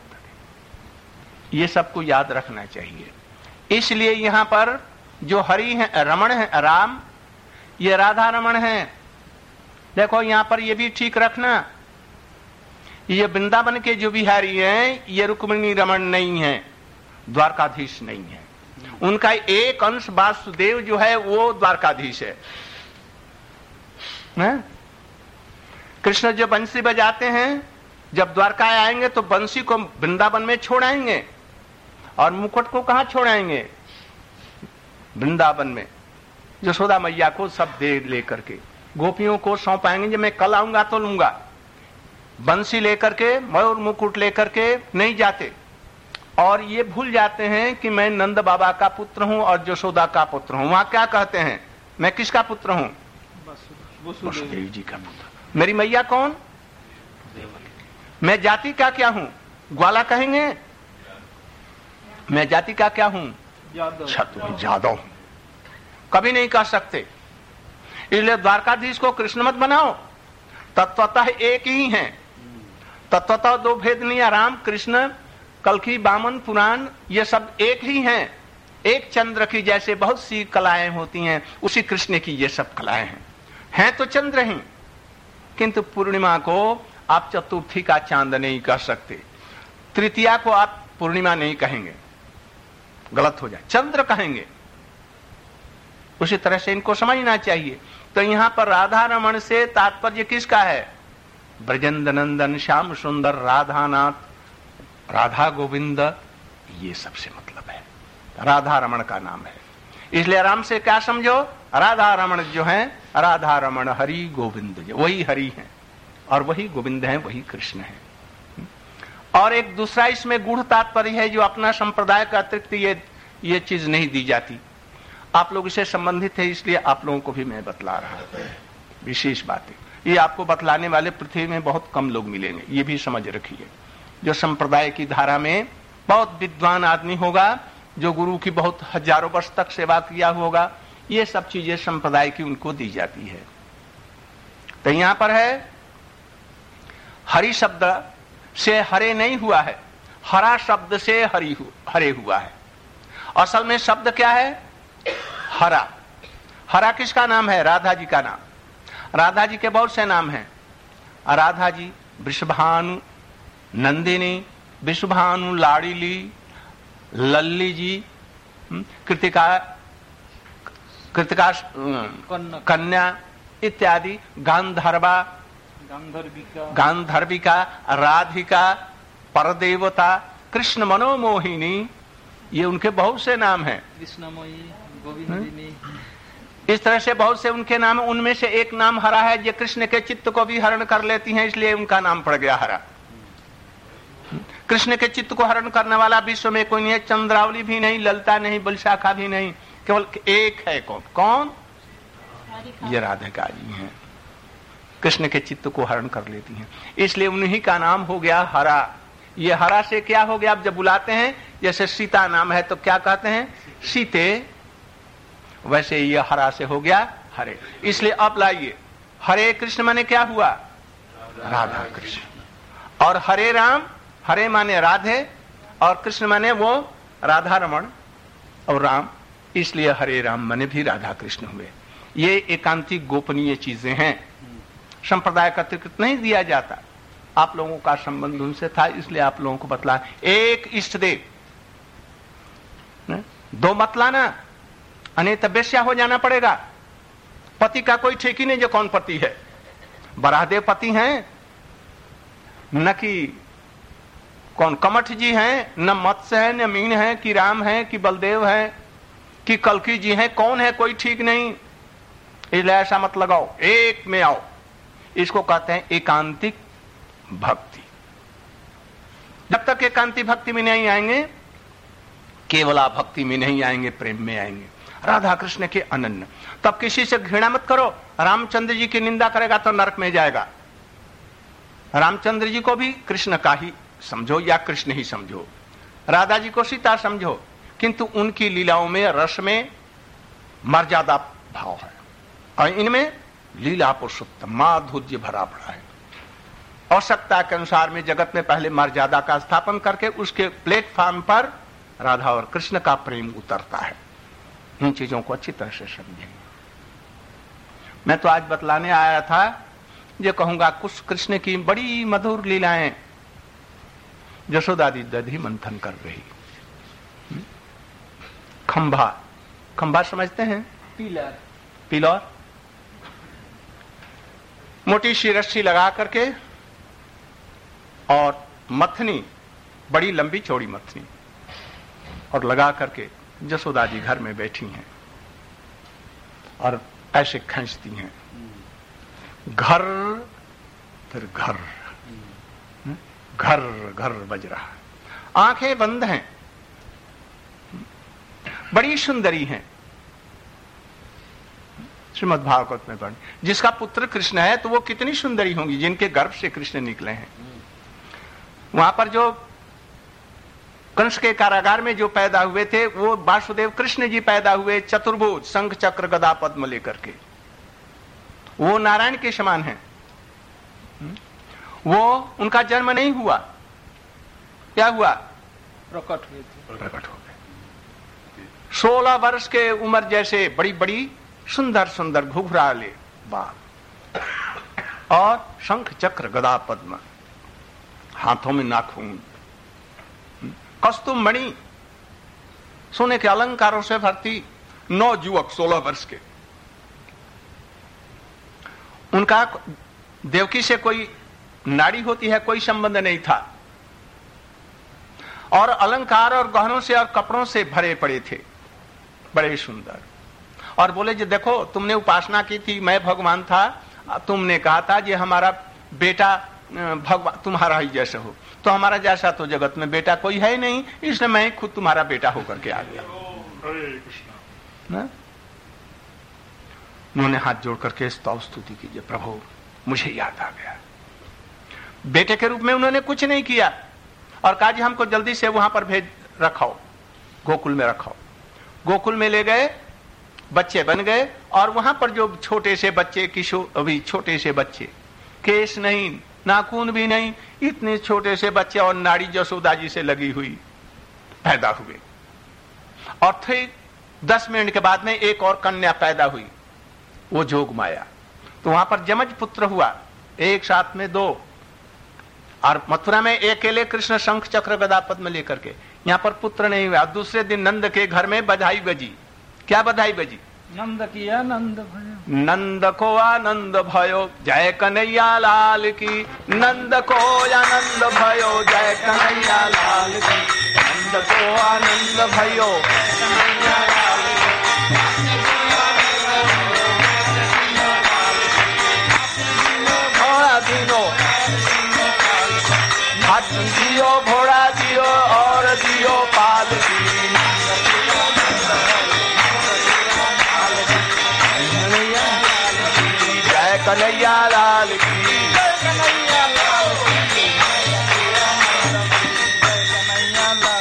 ये सबको याद रखना चाहिए। इसलिए यहां पर जो हरि है, रमण है, राम, ये राधा रमण है। देखो यहां पर ये भी ठीक रखना, ये वृंदावन के जो बिहारी हैं, ये रुक्मिणी रमण नहीं है, द्वारकाधीश नहीं है। उनका एक अंश वासुदेव जो है वो द्वारकाधीश है, है? कृष्ण जो बंसी बजाते हैं, जब द्वारका आएंगे तो बंसी को वृंदावन में छोड़ाएंगे, और मुकुट को कहां छोड़ाएंगे? वृंदावन में। यशोदा मैया को सब दे लेकर के गोपियों को सौंपाएंगे, जब मैं कल आऊंगा तो लूंगा। बंसी लेकर के, मयूर मुकुट लेकर के नहीं जाते, और ये भूल जाते हैं कि मैं नंद बाबा का पुत्र हूं और यशोदा का पुत्र हूं। वहां क्या कहते हैं? मैं किसका पुत्र हूं? वसुदेव जी का पुत्र। मेरी मैया कौन? मैं जाति का क्या हूं? ग्वाला कहेंगे। मैं जाति का क्या हूं? छत्र जादव हूं। कभी नहीं कह सकते। इसलिए द्वारकाधीश को कृष्ण मत बनाओ, तत्वतः एक ही हैं। तत्वतः दो भेद नहीं है। राम कृष्ण, कल्कि, बामन, पुराण, ये सब एक ही हैं। एक चंद्र की जैसे बहुत सी कलाएं होती हैं, उसी कृष्ण की ये सब कलाएं हैं। हैं तो चंद्र ही, किंतु पूर्णिमा को आप चतुर्थी का चांद नहीं कह सकते, तृतीया को आप पूर्णिमा नहीं कहेंगे, गलत हो जाए, चंद्र कहेंगे। उसी तरह से इनको समझना चाहिए। तो यहां पर राधा रमण से तात्पर्य किसका है? ब्रजेंद्र नंदन, श्याम सुंदर, राधानाथ, राधा गोविंद, ये सबसे मतलब है। राधा रमण का नाम है। इसलिए राम से क्या समझो? राधा रमण जो है, राधा रमण हरि गोविंद, जो वही हरि हैं और वही गोविंद हैं, वही कृष्ण हैं। और एक दूसरा इसमें गूढ़ तात्पर्य है, जो अपना संप्रदाय का अतिरिक्त ये ये चीज नहीं दी जाती। आप लोग इससे संबंधित है, इसलिए आप लोगों को भी मैं बतला रहा हूं विशेष बातें। ये आपको बतलाने वाले पृथ्वी में बहुत कम लोग मिलेंगे, ये भी समझ रखिए। जो संप्रदाय की धारा में बहुत विद्वान आदमी होगा, जो गुरु की बहुत हजारों वर्ष तक सेवा किया होगा, ये सब चीजें संप्रदाय की उनको दी जाती है। तो यहां पर है हरि शब्द से हरे नहीं हुआ है, हरा शब्द से हरि हु, हरे हुआ है। असल में शब्द क्या है? हरा। हरा किसका नाम है? राधा जी का नाम। राधा जी के बहुत से नाम हैं। राधा जी, वृषभानु, नंदिनी, विश्वभानु, लाड़ीली, लल्ली जी, कृतिका, कृतिका कन्या इत्यादि, गांधर्वा, गांधर्विका, राधिका, परदेवता, कृष्ण मनोमोहिनी, ये उनके बहुत से नाम हैं। कृष्णमयी, गोविंदिनी, इस तरह से बहुत से उनके नाम। उनमें से एक नाम हरा है, जो कृष्ण के चित्त को भी हरण कर लेती हैं, इसलिए उनका नाम पड़ गया हरा। कृष्ण के चित्त को हरण करने वाला विश्व में कोई नहीं है। चंद्रावली भी नहीं, ललता नहीं, बलशाखा भी नहीं, केवल एक है। कौन? कौन? ये राधिका जी हैं, कृष्ण के चित्त को हरण कर लेती हैं, इसलिए उन्हीं का नाम हो गया हरा। ये हरा से क्या हो गया? आप जब बुलाते हैं, जैसे सीता नाम है तो क्या कहते हैं? सीते, वैसे ये हरा से हो गया हरे। इसलिए अब लाइए, हरे कृष्ण माने क्या हुआ? राधा कृष्ण। और हरे राम, हरे माने राधे और कृष्ण माने वो राधा रमण और राम, इसलिए हरे राम माने भी राधा कृष्ण हुए। ये एकांतिक गोपनीय चीजें हैं, संप्रदाय का अतिरिक्त नहीं दिया जाता। आप लोगों का संबंध उनसे था, इसलिए आप लोगों को बतला। एक इष्ट देव, दो मत लाना, अन्यथा बेश्या हो जाना पड़ेगा। पति का कोई ठीक ही नहीं जो कौन पति है। बराहदेव पति हैं, न कि कौन कमठ जी हैं, न मत्स्य है, न मीन है, कि राम है, कि बलदेव है, कि कल्की जी हैं, कौन है कोई ठीक नहीं। इसलिए ऐसा मत लगाओ, एक में आओ। इसको कहते हैं एकांतिक भक्ति। जब तक एकांतिक भक्ति में नहीं आएंगे, केवला भक्ति में नहीं आएंगे, प्रेम में आएंगे, राधा कृष्ण के अनन्य। तब किसी से घृणा मत करो। रामचंद्र जी की निंदा करेगा तो नरक में जाएगा। रामचंद्र जी को भी कृष्ण का ही समझो या कृष्ण ही समझो, राधा जी को सीता समझो, किंतु उनकी लीलाओं में, रस में मर्यादा भाव है और इनमें लीला पुरुषोत्तम माधुर्य भरा पड़ा है। आवश्यकता के अनुसार में जगत में पहले मर्यादा का स्थापन करके उसके प्लेटफॉर्म पर राधा और कृष्ण का प्रेम उतरता है। इन चीजों को अच्छी तरह से समझेंगे। मैं तो आज बतलाने आया था, ये कहूंगा कुछ कृष्ण की बड़ी मधुर लीलाएं यशोदा दी दधी मंथन कर रही। खंभा, खंभा समझते हैं? पिलर, पिलर, मोटी सी रस्सी लगा करके और मथनी, बड़ी लंबी चौड़ी मथनी, और लगा करके यशोदा जी घर में बैठी हैं और ऐसे खींचती हैं, घर फिर घर, घर घर बज रहा है, आंखें बंद हैं, बड़ी सुंदरी हैं। श्रीमद् भागवत में पढ़, जिसका पुत्र कृष्ण है तो वो कितनी सुंदरी होंगी, जिनके गर्भ से कृष्ण निकले हैं। वहां पर जो कंस के कारागार में जो पैदा हुए थे वो वासुदेव कृष्ण जी पैदा हुए, चतुर्भुज शंख चक्र गदा पद्म लेकर के, वो नारायण के समान हैं। वो उनका जन्म नहीं हुआ, क्या हुआ? प्रकट हुए थे, प्रकट हो गए। सोलह वर्ष के उम्र जैसे बड़ी बड़ी सुंदर सुंदर घुघराले बाल और शंख चक्र गदा पद्म, हाथों में नाखून, कस्तूम मणि, सोने के अलंकारों से भरती नौ युवक सोलह वर्ष के। उनका देवकी से कोई नाड़ी होती है कोई संबंध नहीं था, और अलंकार और गहनों से और कपड़ों से भरे पड़े थे, बड़े सुंदर। और बोले जी देखो तुमने उपासना की थी, मैं भगवान था, तुमने कहा था ये हमारा बेटा भगवान तुम्हारा ही जैसा हो, तो हमारा जैसा तो जगत में बेटा कोई है ही नहीं, इसलिए मैं खुद तुम्हारा बेटा होकर के आ गया। उन्होंने हाथ जोड़ करके स्तव स्तुति कीजिए, प्रभु मुझे याद आ गया। बेटे के रूप में उन्होंने कुछ नहीं किया और कहा जी हमको जल्दी से वहां पर भेज रखाओ, गोकुल में रखाओ। गोकुल में ले गए, बच्चे बन गए, और वहां पर जो छोटे से बच्चे, किशोर, अभी छोटे से बच्चे, केस नहीं, नाखून भी नहीं, इतने छोटे से बच्चे और नाड़ी यशोदा जी से लगी हुई पैदा हुए। और फिर दस मिनट के बाद में एक और कन्या पैदा हुई, वो जोग माया। तो वहां पर जमज पुत्र हुआ, एक साथ में दो। और मथुरा में अकेले कृष्ण शंख चक्र गदा पद्म लेकर के, यहाँ पर पुत्र नहीं हुआ। दूसरे दिन नंद के घर में बधाई बजी। क्या बधाई बजी? नंद की आनंद भयो, नंद को आनंद भयो, जय कन्हैया लाल की। नंद को आनंद भयो, जय कन्हैया लाल की। नंद को आनंद भयो, कन्हैया लाल की। घोड़ा दियो, हाथ दियो, घोड़ा दियो और दियो पाल की। कन्हैया लाल की।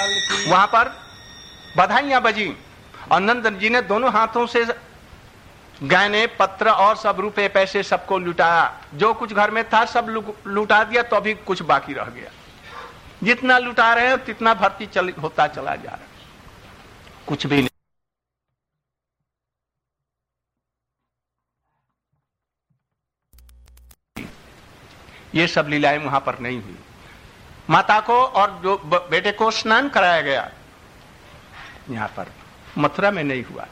वहां पर बधाइयां बजी और नंदन जी ने दोनों हाथों से गहने पत्र और सब रुपए पैसे सबको लुटाया, जो कुछ घर में था सब लुटा दिया, तो अभी कुछ बाकी रह गया। जितना लुटा रहे हैं तितना भर्ती चल, होता चला जा रहा है, कुछ भी नहीं। ये सब लीलाएं वहां पर नहीं हुई। माता को और जो बेटे को स्नान कराया गया, यहां पर मथुरा में नहीं हुआ।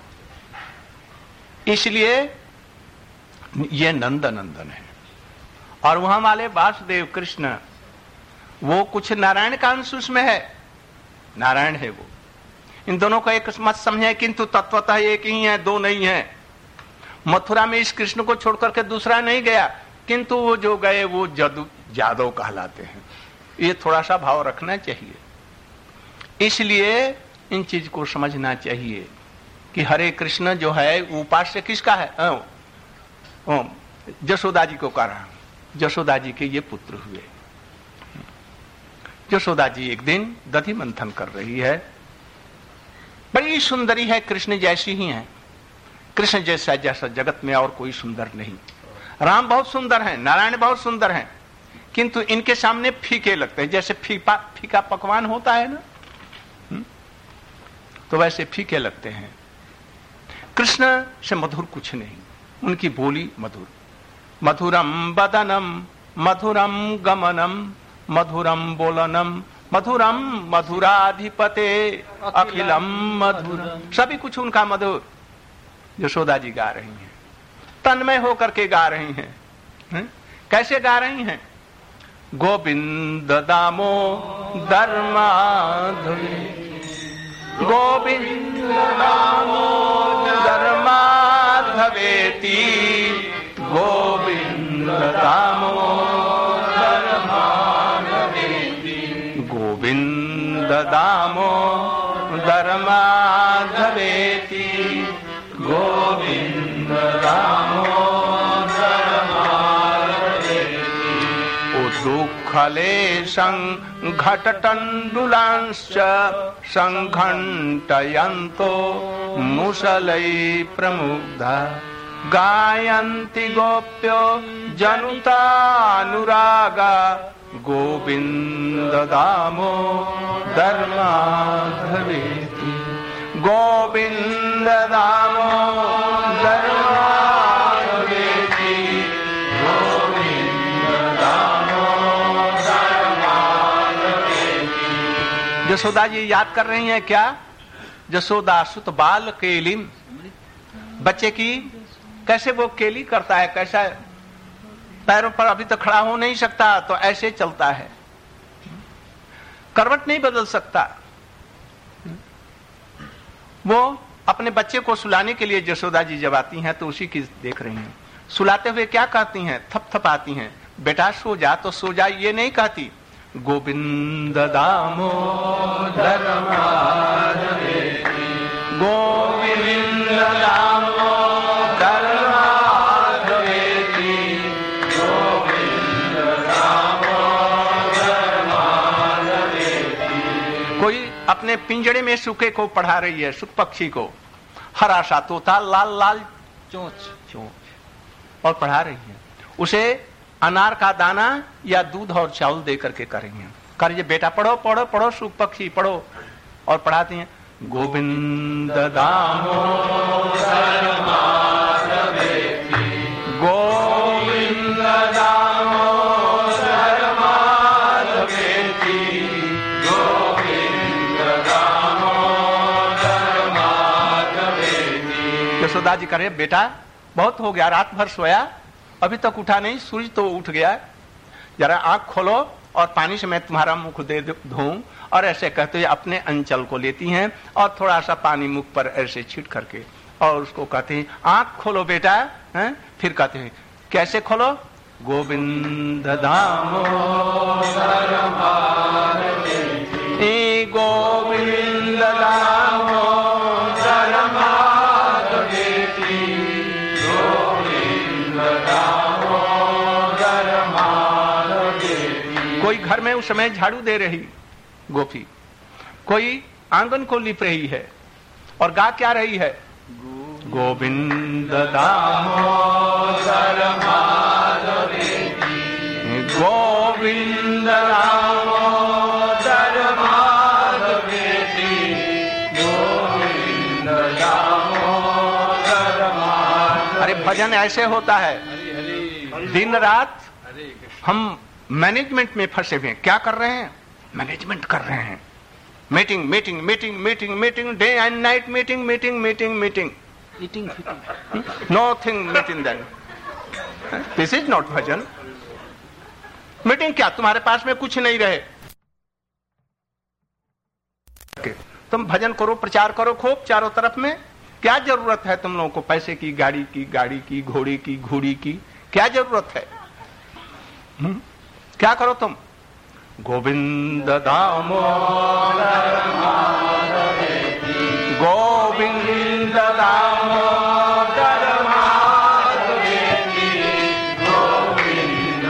इसलिए ये नंद नंदन है। और वहां वाले वासुदेव कृष्ण वो कुछ नारायण का अंश उसमें है, नारायण है वो। इन दोनों को एक मत समझे, किंतु तत्वतः एक ही है, दो नहीं है। मथुरा में इस कृष्ण को छोड़कर के दूसरा नहीं गया, किंतु वो जो गए वो जादू जादव कहलाते हैं। ये थोड़ा सा भाव रखना चाहिए। इसलिए इन चीज को समझना चाहिए कि हरे कृष्ण जो है उपास्य किसका है? ओ, जशोदा जी को कह रहा हूं। जशोदा जी के ये पुत्र हुए। जशोदा जी एक दिन दधि मंथन कर रही है, बड़ी सुंदरी है, कृष्ण जैसी ही है। कृष्ण जैसा जैसा जगत में और कोई सुंदर नहीं। राम बहुत सुंदर हैं, नारायण बहुत सुंदर हैं, किंतु इनके सामने फीके लगते हैं, जैसे फीका फीका पकवान होता है ना, हुँ? तो वैसे फीके लगते हैं। कृष्ण से मधुर कुछ नहीं, उनकी बोली मधुर। मधुरम बदनम मधुरम गमनम मधुरम बोलनम मधुरम मधुराधिपते अखिलम मधुर, सभी कुछ उनका मधुर। यशोदा जी गा रही हैं, तन्मय होकर के गा रही हैं, हैं? कैसे गा रही हैं? गोविंद दामो धर्माधवे, गोविंद दामो धर्माधवेति, गोविंद दामो धर्माधवेति, गोविंद दामो धर्माधवेति, गोविंद दामो दुःखलेशं घटटण्डुलांश्च संघण्टयन्तो मुसलै प्रमुग्धा, गायन्ति गोप्यो जनुतानुरागा, गोविन्द दामो धर्माधवेति, गोविन्द दामो धर्माधवेति, गोविन्द दामो धर्माधवेति। यशोदा जी याद कर रही हैं क्या? यशोदा सुत बाल केलिम, बच्चे की कैसे वो केली करता है, कैसा पैरों पर अभी तो खड़ा हो नहीं सकता, तो ऐसे चलता है, करवट नहीं बदल सकता। वो अपने बच्चे को सुलाने के लिए यशोदा जी जब आती हैं तो उसी की देख रही हैं। सुलाते हुए क्या कहती हैं? थपथपाती हैं, बेटा सो जा, तो सो जा ये नहीं कहती। गोविंद दामोदर माधवेति, गोविंद दामोदर माधवेति, गोविंद दामोदर माधवेति। कोई अपने पिंजड़े में सुखे को पढ़ा रही है, सुख पक्षी को, हरा सा तोता, लाल लाल चोंच चोंच, और पढ़ा रही है उसे अनार का दाना या दूध और चावल दे करके करेंगे। करिए बेटा पढ़ो पढ़ो पढ़ो, सुख पक्षी पढ़ो, और पढ़ाती हैं गोविंद दामोदर माधवेति, गोविंद दामोदर माधवेति, गोविंद दामोदर माधवेति। यशोदा जी करे बेटा बहुत हो गया, रात भर सोया, अभी तक उठा नहीं, सूरज तो उठ गया, जरा आंख खोलो और पानी से मैं तुम्हारा मुख दे धोऊं। और ऐसे कहते हुए अपने अंचल को लेती हैं और थोड़ा सा पानी मुख पर ऐसे छीट करके, और उसको कहते हैं आंख खोलो बेटा, हैं? फिर कहते हैं कैसे खोलो? गोविंद दामोदर माधवेति, गोविंद दामोदर माधवेति, गोविंद दामोदर माधवेति। कोई घर में उस समय झाड़ू दे रही गोपी, कोई आंगन को लिप रही है, और गा क्या रही है? गोविंद दामोदर माधवेति, गोविंद दामोदर माधवेति, गोविंद दामोदर माधवेति। अरे भजन ऐसे होता है, दिन रात हम मैनेजमेंट में फंसे हुए हैं। क्या कर रहे हैं? मैनेजमेंट कर रहे हैं। Meeting meeting meeting meeting meeting, day and night meeting meeting meeting meeting, eating fitting, nothing meeting then. This is not bhajan. Meeting क्या? तुम्हारे पास में कुछ नहीं रहे, तुम भजन करो, प्रचार करो खूब चारों तरफ में। क्या जरूरत है तुम लोगों को पैसे की, गाड़ी की, गाड़ी की, घोड़ी की, घोड़ी की? क्या जरूरत है? हुँ? क्या करो तुम? Govind Damodar माधवेति, Govind Damodar माधवेति, Govind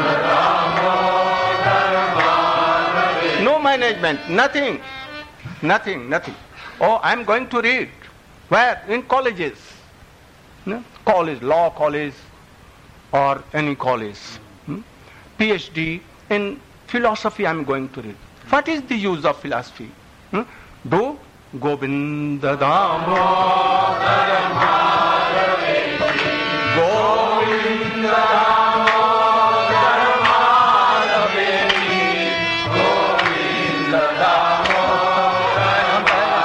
Damodar माधवेति। No management, nothing, nothing, nothing. Oh, I am going to read. Where? In colleges. No? College, law college or any college. Hmm? PhD in philosophy I am going to read. What is the use of philosophy? Hmm? Do Govinda Damodara Madhaveti, Govinda Damodara Madhaveti, Govinda Damodara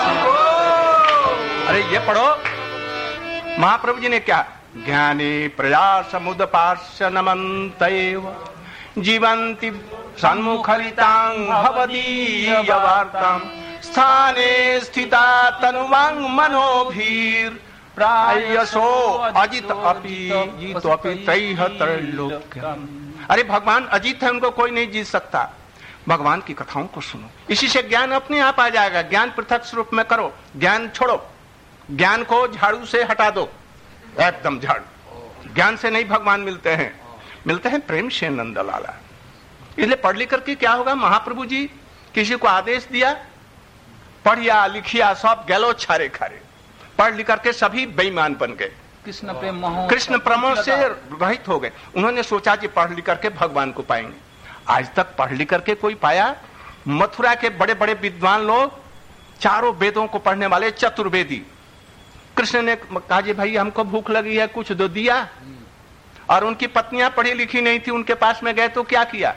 Madhaveti। अरे ये पढ़ो, महाप्रभु जी ने क्या? ज्ञाने प्रयास मुदपास्य नमन्तेव जीवन्ति सन्मुखरितां भवदीय वार्तां स्थाने स्थिता तनुवांग मनोभीर प्रायसो अजित अपि जीतो अपि त्रैह त्रैलोक्यम्। अरे भगवान अजीत है, उनको कोई नहीं जीत सकता। भगवान की कथाओं को सुनो, इसी से ज्ञान अपने आप आ जाएगा। ज्ञान पृथक स्वरूप में करो, ज्ञान छोड़ो, ज्ञान को झाड़ू से हटा दो, एकदम झाड़ू। ज्ञान से नहीं भगवान मिलते हैं, मिलते हैं प्रेम से नंदलाला। इसलिए पढ़ लिख करके क्या होगा? महाप्रभु जी किसी को आदेश दिया, पढ़िया लिखिया सब गैलो छारे खारे, पढ़ लिख करके सभी बेईमान बन गए, कृष्ण प्रेम मोह कृष्ण प्रेम से रहित हो गए। उन्होंने सोचा कि पढ़ लिख करके भगवान को पाएंगे। आज तक पढ़ लिख करके कोई पाया? मथुरा के बड़े बड़े विद्वान लोग, चारों वेदों को पढ़ने वाले चतुर्वेदी, कृष्ण ने कहा जी भाई हमको भूख लगी है, कुछ दो दिया। और उनकी पत्नियां पढ़ी लिखी नहीं थी, उनके पास में गए तो क्या किया?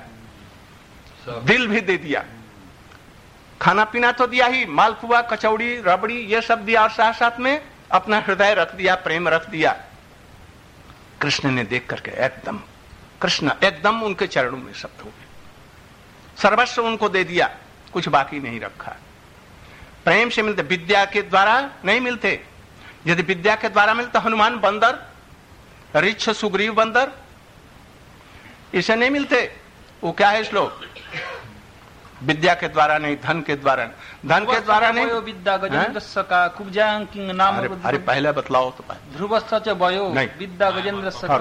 दिल भी दे दिया। खाना पीना तो दिया ही, मालपुआ, कचौड़ी, रबड़ी ये सब दिया, और साथ साथ में अपना हृदय रख दिया, प्रेम रख दिया। कृष्ण ने देख करके एकदम, कृष्ण एकदम उनके चरणों में शब्द हो गए, सर्वस्व उनको दे दिया, कुछ बाकी नहीं रखा। प्रेम से मिलते, विद्या के द्वारा नहीं मिलते। यदि विद्या के द्वारा मिलते, हनुमान बंदर, ऋक्ष सुग्रीव बंदर, इसे नहीं मिलते। वो क्या है श्लोक? विद्या के द्वारा नहीं, धन के द्वारा, धन के द्वारा नहीं। विद्या गजेंद्र सका कुब्जां किंग नाम। अरे, अरे पहले बतलाओ तो। ध्रुवस्थ च वयो विद्या गजेंद्र सका।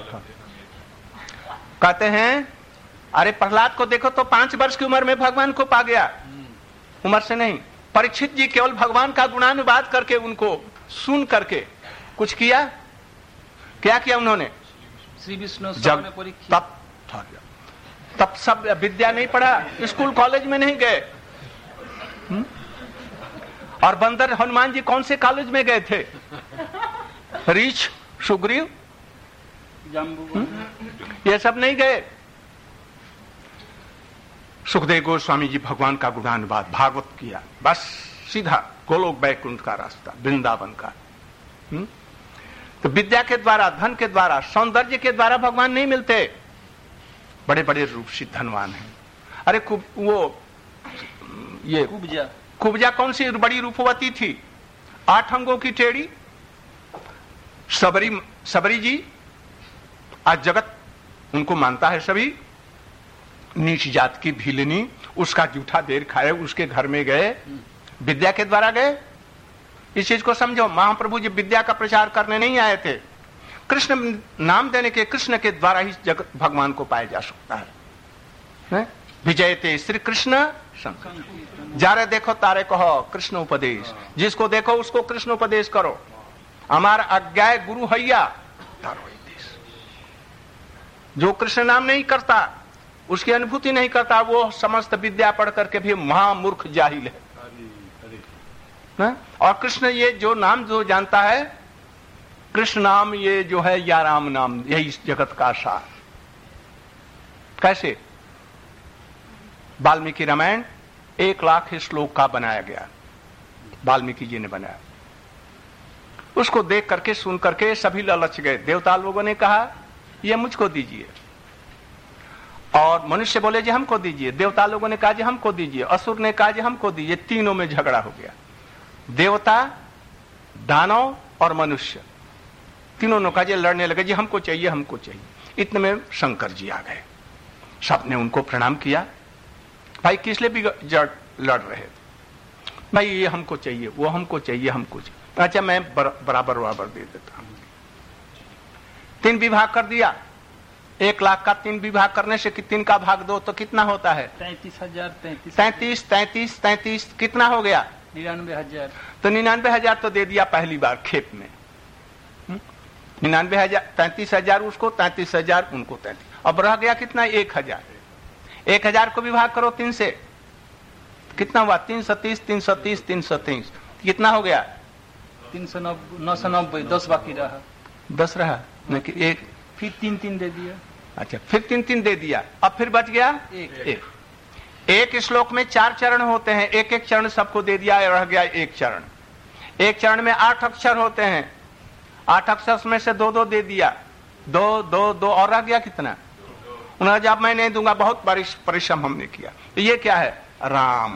कहते हैं अरे प्रहलाद को देखो तो पांच वर्ष की उम्र में भगवान को पा गया, उम्र से नहीं। परीक्षित जी केवल भगवान का गुणानुवाद करके, उनको सुन करके कुछ किया। क्या किया उन्होंने? श्री विष्णु जब तब तब सब विद्या नहीं पढ़ा, स्कूल कॉलेज में नहीं गए। हुँ? और बंदर हनुमान जी कौन से कॉलेज में गए थे? ऋक्ष सुग्रीव ये सब नहीं गए। सुखदेव गोस्वामी जी भगवान का गुणानुवाद भागवत किया, बस सीधा गोलोक बैकुंठ का रास्ता, वृंदावन का। हुँ? तो विद्या के द्वारा, धन के द्वारा, सौंदर्य के द्वारा भगवान नहीं मिलते। बड़े बड़े रूप से धनवान हैं। अरे कुब, वो ये कुब्जा कुब्जा कौन सी बड़ी रूपवती थी? आठ अंगों की टेढ़ी। सबरी सबरी जी आज जगत उनको मानता है, सभी नीच जात की भीलनी, उसका जूठा देर खाए, उसके घर में गए, विद्या के द्वारा गए। इस चीज को समझो, महाप्रभु जी विद्या का प्रचार करने नहीं आए थे। कृष्ण नाम देने के, कृष्ण के द्वारा ही जगत भगवान को पाया जा सकता है। विजयते श्री कृष्ण संग, जारे देखो तारे कहो कृष्ण उपदेश। जिसको देखो उसको कृष्ण उपदेश करो। अमार अज्ञाय गुरु हैया। जो कृष्ण नाम नहीं करता, उसकी अनुभूति नहीं करता, वो समस्त विद्या पढ़ करके भी महामूर्ख जाहिल है। ना? और कृष्ण ये जो नाम जो जानता है, कृष्ण नाम ये जो है या राम नाम, यही इस जगत का सार। कैसे? वाल्मीकि रामायण एक लाख श्लोक का बनाया गया, वाल्मीकि जी ने बनाया। उसको देख करके सुन करके सभी ललच गए। देवता लोगों ने कहा ये मुझको दीजिए, और मनुष्य बोले जी हमको दीजिए। देवता लोगों ने कहा जी हमको दीजिए, असुर ने कहा जी हमको दीजिए। तीनों में झगड़ा हो गया। देवता, दानव और मनुष्य तीनों ने कहा जी, लड़ने लगे जी हमको चाहिए हमको चाहिए। इतने में शंकर जी आ गए। सबने उनको प्रणाम किया। भाई किस लिए भी लड़ रहे थे? भाई ये हमको चाहिए, वो हमको चाहिए, हमको चाहिए। अच्छा मैं बराबर बराबर दे देता हूं। तीन विभाग कर दिया। एक लाख का तीन विभाग करने से तीन का भाग दो तो कितना होता है? तैतीस हजार तैतीस तैतीस तैतीस तैतीस कितना हो गया? निन्यानवे हजार। तो निन्यानवे हजार तो दे दिया पहली बार खेप में। निन्यानवे हजार, तैतीस हजार उसको, तैतीस हजार उनको, तैतीस। अब रह गया कितना? एक हजार। एक हजार को विभाग करो तीन से, कितना हुआ? तीन सौ तीस, तीन सौ तीस, तीन सौ तीस, कितना हो गया? तीन सौ नब्बे, नौ सौ नब्बे, दस बाकी रहा। दस रहा नहीं, एक फिर तीन तीन दे दिया। अच्छा, फिर तीन तीन दे दिया। अब फिर बच गया एक, एक। एक श्लोक में चार चरण होते हैं, एक एक चरण सबको दे दिया, रह गया एक चरण। एक चरण में आठ अक्षर होते हैं, आठ अक्षर में से दो दो दे दिया, दो दो दो, और रह गया कितना? उन्होंने जब मैं नहीं दूंगा, बहुत परिश्रम हमने किया। तो ये क्या है? राम।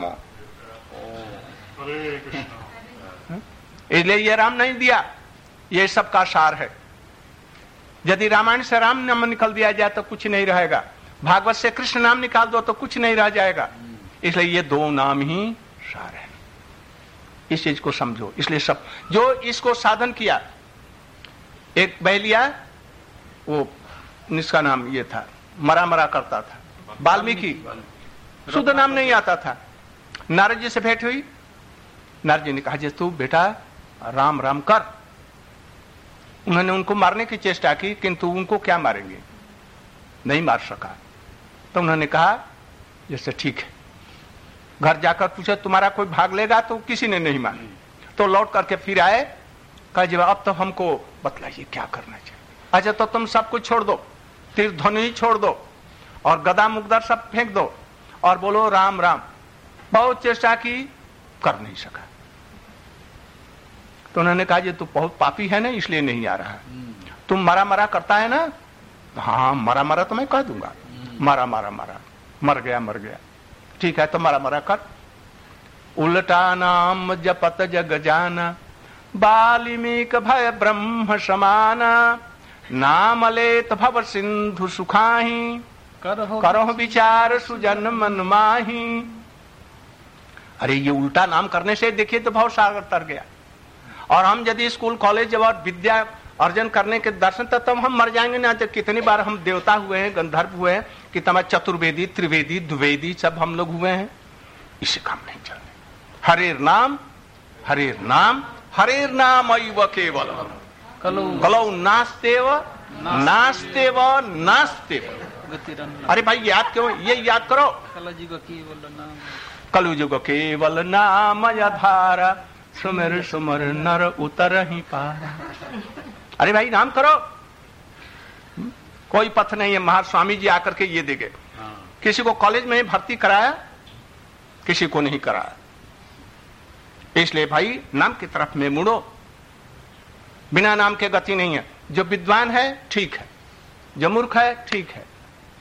इसलिए ये राम नहीं दिया, ये सबका सार है। यदि रामायण से राम नाम निकल दिया जाए तो कुछ नहीं रहेगा, भागवत से कृष्ण नाम निकाल दो तो कुछ नहीं रह जाएगा। इसलिए ये दो नाम ही सार है। इस चीज को समझो। इसलिए सब जो इसको साधन किया, एक बैलिया, वो जिसका नाम ये था, मरा मरा करता था, वाल्मीकि, शुद्ध नाम नहीं आता था। नारद जी से भेंट हुई। नारद जी ने कहा जी तू बेटा राम राम कर। उन्होंने उनको मारने की चेष्टा की, किंतु उनको क्या मारेंगे, नहीं मार सका। तो उन्होंने कहा जैसे ठीक है। घर जाकर पूछा तुम्हारा कोई भाग लेगा, तो किसी ने नहीं मानी। तो लौट करके फिर आए, कहा जी अब तो हमको बतलाइए क्या करना चाहिए। अच्छा तो तुम सब कुछ छोड़ दो, तीर धनुष छोड़ दो, और गदा मुगदर सब फेंक दो, और बोलो राम राम। बहुत चेष्टा की, कर नहीं सका। तो उन्होंने कहा जी तू बहुत पापी है ना, इसलिए नहीं आ रहा। तुम मरा मरा करता है ना? हाँ मरा मरा तो मैं कह दूंगा। मरा मरा मरा, मर गया मर गया, ठीक है तो मरा मरा कर। उल्टा नाम जपत जग जाना, बाल्मीक भय ब्रह्म समाना, नाम लेत भव सिंधु सुखाही, करो करो विचार सुजन मन माही। अरे ये उल्टा नाम करने से देखिए तो भाव सागर तर गया। और हम यदि स्कूल कॉलेज और विद्या अर्जन करने के दर्शन तक तो हम मर जाएंगे ना। तो कितनी बार हम देवता हुए हैं, गंधर्व हुए हैं, कितना चतुर्वेदी, त्रिवेदी, द्विवेदी सब हम लोग हुए हैं। इसे काम नहीं चलने। हरेर नाम हरेर नाम हरेर नाम अयव केवल कलौ नास्तेव नास्तेव नास्तेव। अरे भाई याद क्यों, ये याद करो। कलयुग केवल नाम आधारा, सुमर सुमर नर उतर ही पारा। अरे भाई नाम करो, कोई पथ नहीं है। महास्वामी जी आकर के ये दे गए। किसी को कॉलेज में भर्ती कराया, किसी को नहीं कराया। इसलिए भाई नाम की तरफ में मुड़ो। बिना नाम के गति नहीं है। जो विद्वान है ठीक है, जो मूर्ख है ठीक है,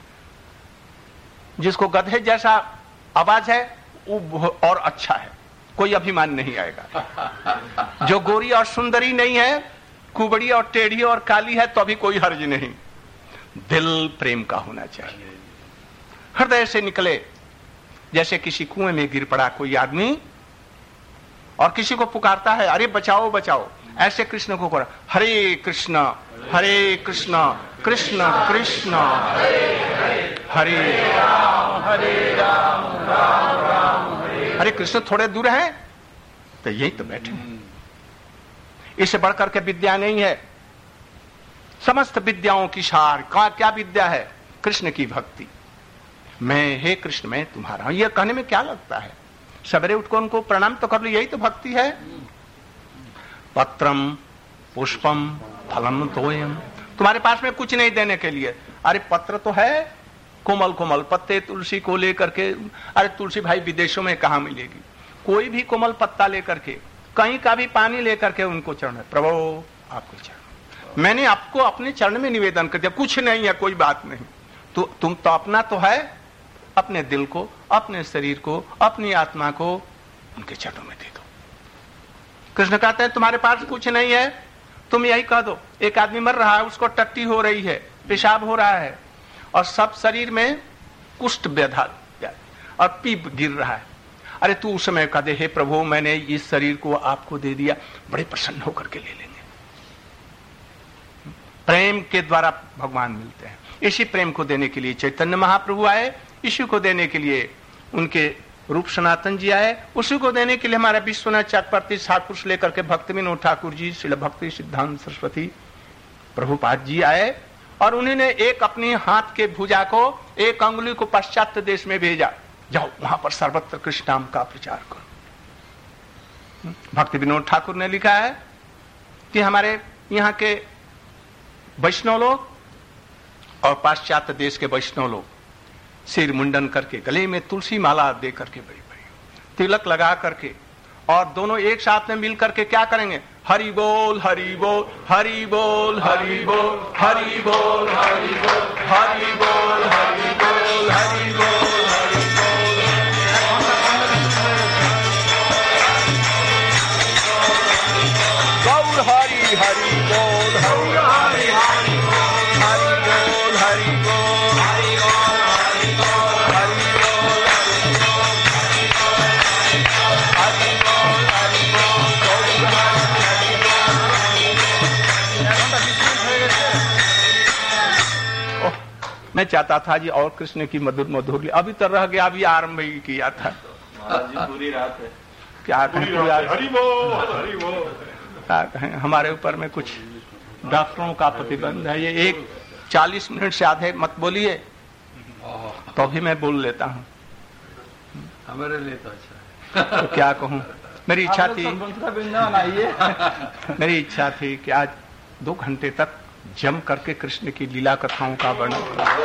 जिसको गधे जैसा आवाज है वो और अच्छा है, कोई अभिमान नहीं आएगा। जो गोरी और सुंदरी नहीं है, कुबड़ी और टेढ़ी और काली है तो अभी कोई हर्ज नहीं। दिल प्रेम का होना चाहिए, हृदय से निकले। जैसे किसी कुएं में गिर पड़ा कोई आदमी और किसी को पुकारता है, अरे बचाओ बचाओ, ऐसे कृष्ण को करो, हरे कृष्ण हरे कृष्ण कृष्ण कृष्ण हरे राम हरे राम राम राम हरे। अरे कृष्ण थोड़े दूर हैं तो यही तो बैठे। इससे बढ़कर के विद्या नहीं है। समस्त विद्याओं की सार का क्या विद्या है? कृष्ण की भक्ति। मैं, हे कृष्ण, मैं तुम्हारा हूं। यह कहने में क्या लगता है? सवेरे उठकर उनको प्रणाम तो कर लो, यही तो भक्ति है। पत्रम पुष्पम फलम तोयम, तुम्हारे पास में कुछ नहीं देने के लिए। अरे पत्र तो है, कोमल कोमल पत्ते तुलसी को लेकर के। अरे तुलसी भाई विदेशों में कहां मिलेगी? कोई भी कोमल पत्ता लेकर के, कहीं का भी पानी लेकर के उनको चरण, प्रभु आपको चरण, मैंने आपको अपने चरण में निवेदन कर दिया, कुछ नहीं है, कोई बात नहीं। तो तुम तो अपना तो है, अपने दिल को, अपने शरीर को, अपनी आत्मा को उनके चरणों में दे दो। कृष्ण कहते हैं तुम्हारे पास कुछ नहीं है, तुम यही कह दो। एक आदमी मर रहा है, उसको टट्टी हो रही है, पेशाब हो रहा है और सब शरीर में कुष्ठ व्यथा और पीप गिर रहा है। अरे तू उस समय कह दे, हे प्रभु मैंने इस शरीर को आपको दे दिया, बड़े प्रसन्न होकर के ले लेंगे। प्रेम के द्वारा भगवान मिलते हैं। इसी प्रेम को देने के लिए चैतन्य महाप्रभु आए, इसी को देने के लिए उनके रूप सनातन जी आए, उसी को देने के लिए हमारा विश्वनाथ चक्रवर्ती ठाकुर से लेकर के भक्ति विनोद ठाकुर जी, श्रील भक्ति सिद्धांत सरस्वती प्रभुपाद जी आए और उन्होंने एक अपनी हाथ के भुजा को, एक अंगुली को पाश्चात्य देश में भेजा, जाओ वहां पर सर्वत्र कृष्ण नाम का प्रचार करो। भक्ति विनोद ठाकुर ने लिखा है कि हमारे यहाँ के वैष्णव लोग और पाश्चात्य देश के वैष्णव लोग सिर मुंडन करके, गले में तुलसी माला दे करके, बड़ी बड़ी तिलक लगा करके, और दोनों एक साथ में मिल करके क्या करेंगे? हरि बोल हरि बोल हरि बोल हरि बोल हरि बोल हरि बोल हरि बोल हरि बोल हरि बोल हरि बोल। गौर हरि हरि बोल हरि हरि हरि बोल हरि बोल हरि बोल हरि बोल हरि बोल हरि बोल हरि बोल हरि बोल गौर हरि हरि बोल। मैं चाहता था जी और कृष्ण की मधुर मधुर, अभी तो रह गया, अभी आरंभ ही किया था। पूरी रात है, क्या कहें, पूरी रात हरि बोल हरि बोल। क्या कहें, हमारे ऊपर में कुछ डॉक्टरों का प्रतिबंध है। ये एक चालीस मिनट से आधे मत बोलिए, तो भी मैं बोल लेता हूँ। हमारे लिए तो अच्छा है। तो क्या कहूँ, मेरी इच्छा थी आइए मेरी इच्छा थी कि आज दो घंटे तक जम करके कृष्ण की लीला कथाओं का वर्णन करूं।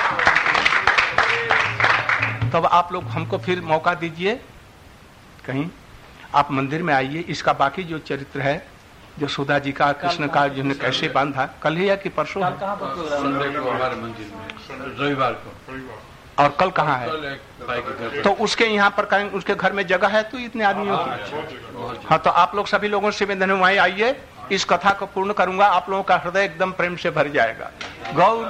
तब आप लोग हमको फिर मौका दीजिए, कहीं आप मंदिर में आइए। इसका बाकी जो चरित्र है, जो सुधा जी का, कृष्ण का, जिन्हें कैसे बांधा, कल ही या कि परसों है? संडे को हमारे मंदिर में, रविवार को। और कल कहाँ है? तो उसके यहाँ पर कहीं उसके घर में जगह है तो इतने आदमियों की। हाँ, तो आप लोग सभी लोगों से निवेदन है, वहीं आइए, इस कथा को पूर्ण करूंगा, आप लोगों का हृदय एकदम प्रेम से भर जाएगा। गौर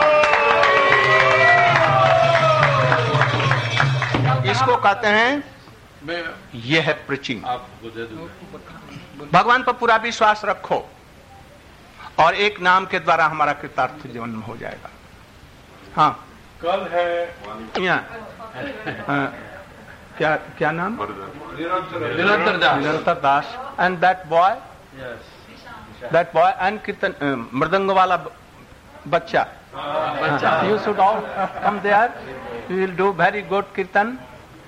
इसको कहते हैं, यह है प्रीचिंग। आपको दे दूंगा। भगवान पर पूरा विश्वास रखो और एक नाम के द्वारा हमारा कृतार्थ जीवन में हो जाएगा। हाँ, कल है यहाँ क्या क्या नाम? Nirantar Das. Nirantar Das. And that boy, that boy and kirtan मृदंग वाला बच्चा, you should all come there, we will do very good kirtan.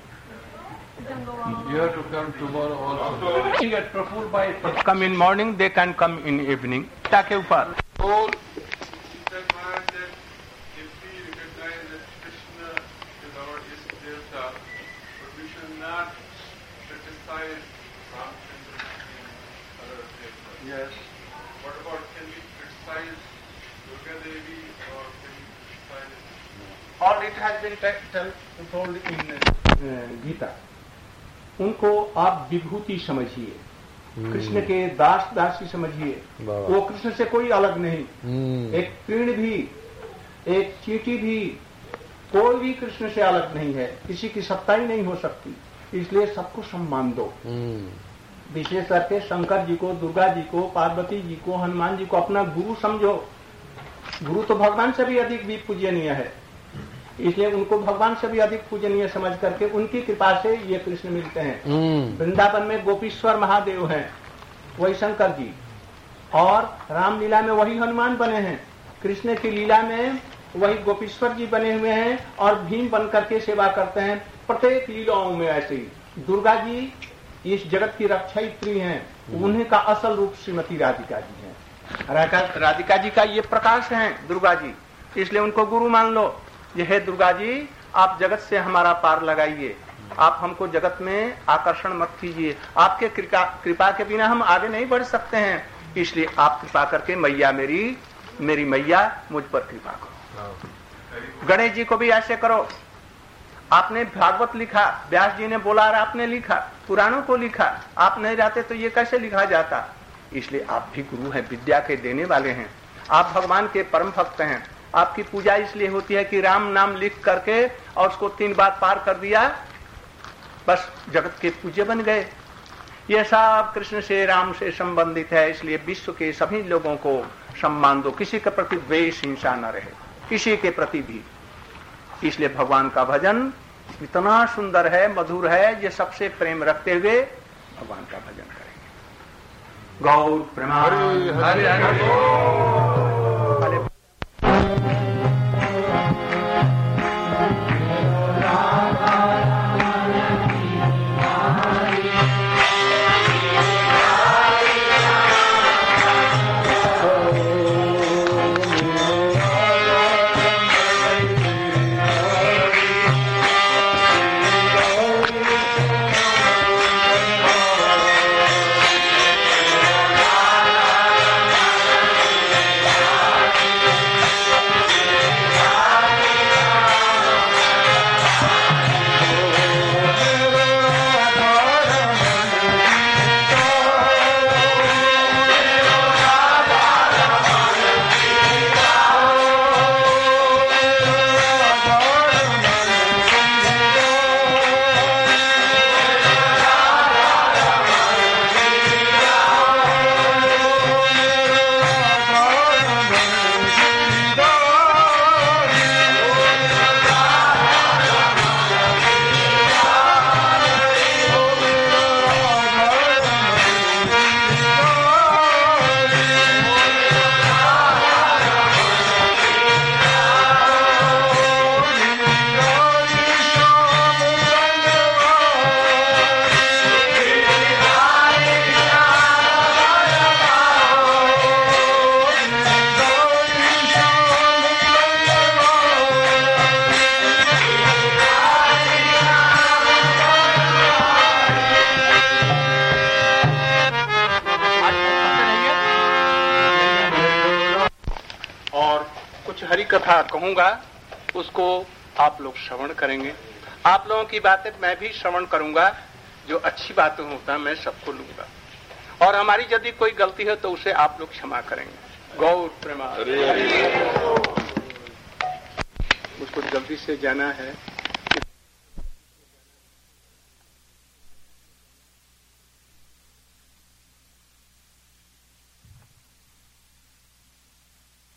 You have to come tomorrow also. You get Praful by Come in morning, they can come in evening. क्या के ऊपर? Yes. What about, can we criticize Durga Devi or can we criticize? All it has been told in uh, Gita. उनको आप विभूति समझिए, कृष्ण के दास दासी समझिए, वो कृष्ण से कोई अलग नहीं। एक तीर्ण भी, एक चींटी भी, कोई भी कृष्ण से अलग नहीं है, किसी की सत्ता ही नहीं हो सकती। इसलिए सबको सम्मान दो, विशेष करके शंकर जी को, दुर्गा जी को, पार्वती जी को, हनुमान जी को अपना गुरु समझो। गुरु तो भगवान से भी अधिक भी पूजनीय है, इसलिए उनको भगवान से भी अधिक पूजनीय समझ करके उनकी कृपा से ये कृष्ण मिलते हैं। वृंदावन में गोपीश्वर महादेव हैं, वही शंकर जी, और रामलीला में वही हनुमान बने हैं, कृष्ण की लीला में वही गोपीश्वर जी बने हुए हैं और भीम बन करके सेवा करते हैं। प्रत्येक लीलाओं में ऐसे ही दुर्गा जी इस जगत की रक्षयित्री हैं, उन्हीं का असल रूप श्रीमती राधिका जी हैं। राधिका जी का ये प्रकाश है दुर्गा जी, इसलिए उनको गुरु मान लो। ये है दुर्गा जी, आप जगत से हमारा पार लगाइए, आप हमको जगत में आकर्षण मत कीजिए, आपके कृपा कृपा के बिना हम आगे नहीं बढ़ सकते हैं, इसलिए आप कृपा करके मैया मेरी मेरी मैया मुझ पर कृपा करो। गणेश जी को भी ऐसे करो। आपने भागवत लिखा, व्यास जी ने बोला और आपने लिखा, पुराणों को लिखा, आप नहीं रहते तो ये कैसे लिखा जाता। इसलिए आप भी गुरु हैं, विद्या के देने वाले हैं, आप भगवान के परम भक्त हैं। आपकी पूजा इसलिए होती है कि राम नाम लिख करके और उसको तीन बार पार कर दिया, बस जगत के पूज्य बन गए। ये सब कृष्ण से राम से संबंधित है, इसलिए विश्व के सभी लोगों को सम्मान दो, किसी के प्रति द्वेष हिंसा न रहे, किसी के प्रति भी। इसलिए भगवान का भजन इतना सुंदर है, मधुर है, ये सबसे प्रेम रखते हुए भगवान का भजन करेंगे। गौर प्रेमानंद हरे हरे। हरि कथा कहूंगा, उसको आप लोग श्रवण करेंगे। आप लोगों की बातें मैं भी श्रवण करूंगा, जो अच्छी बातें होता है मैं सबको लूंगा, और हमारी यदि कोई गलती है तो उसे आप लोग क्षमा करेंगे। गौर प्रेमा। मुझको जल्दी से जाना है।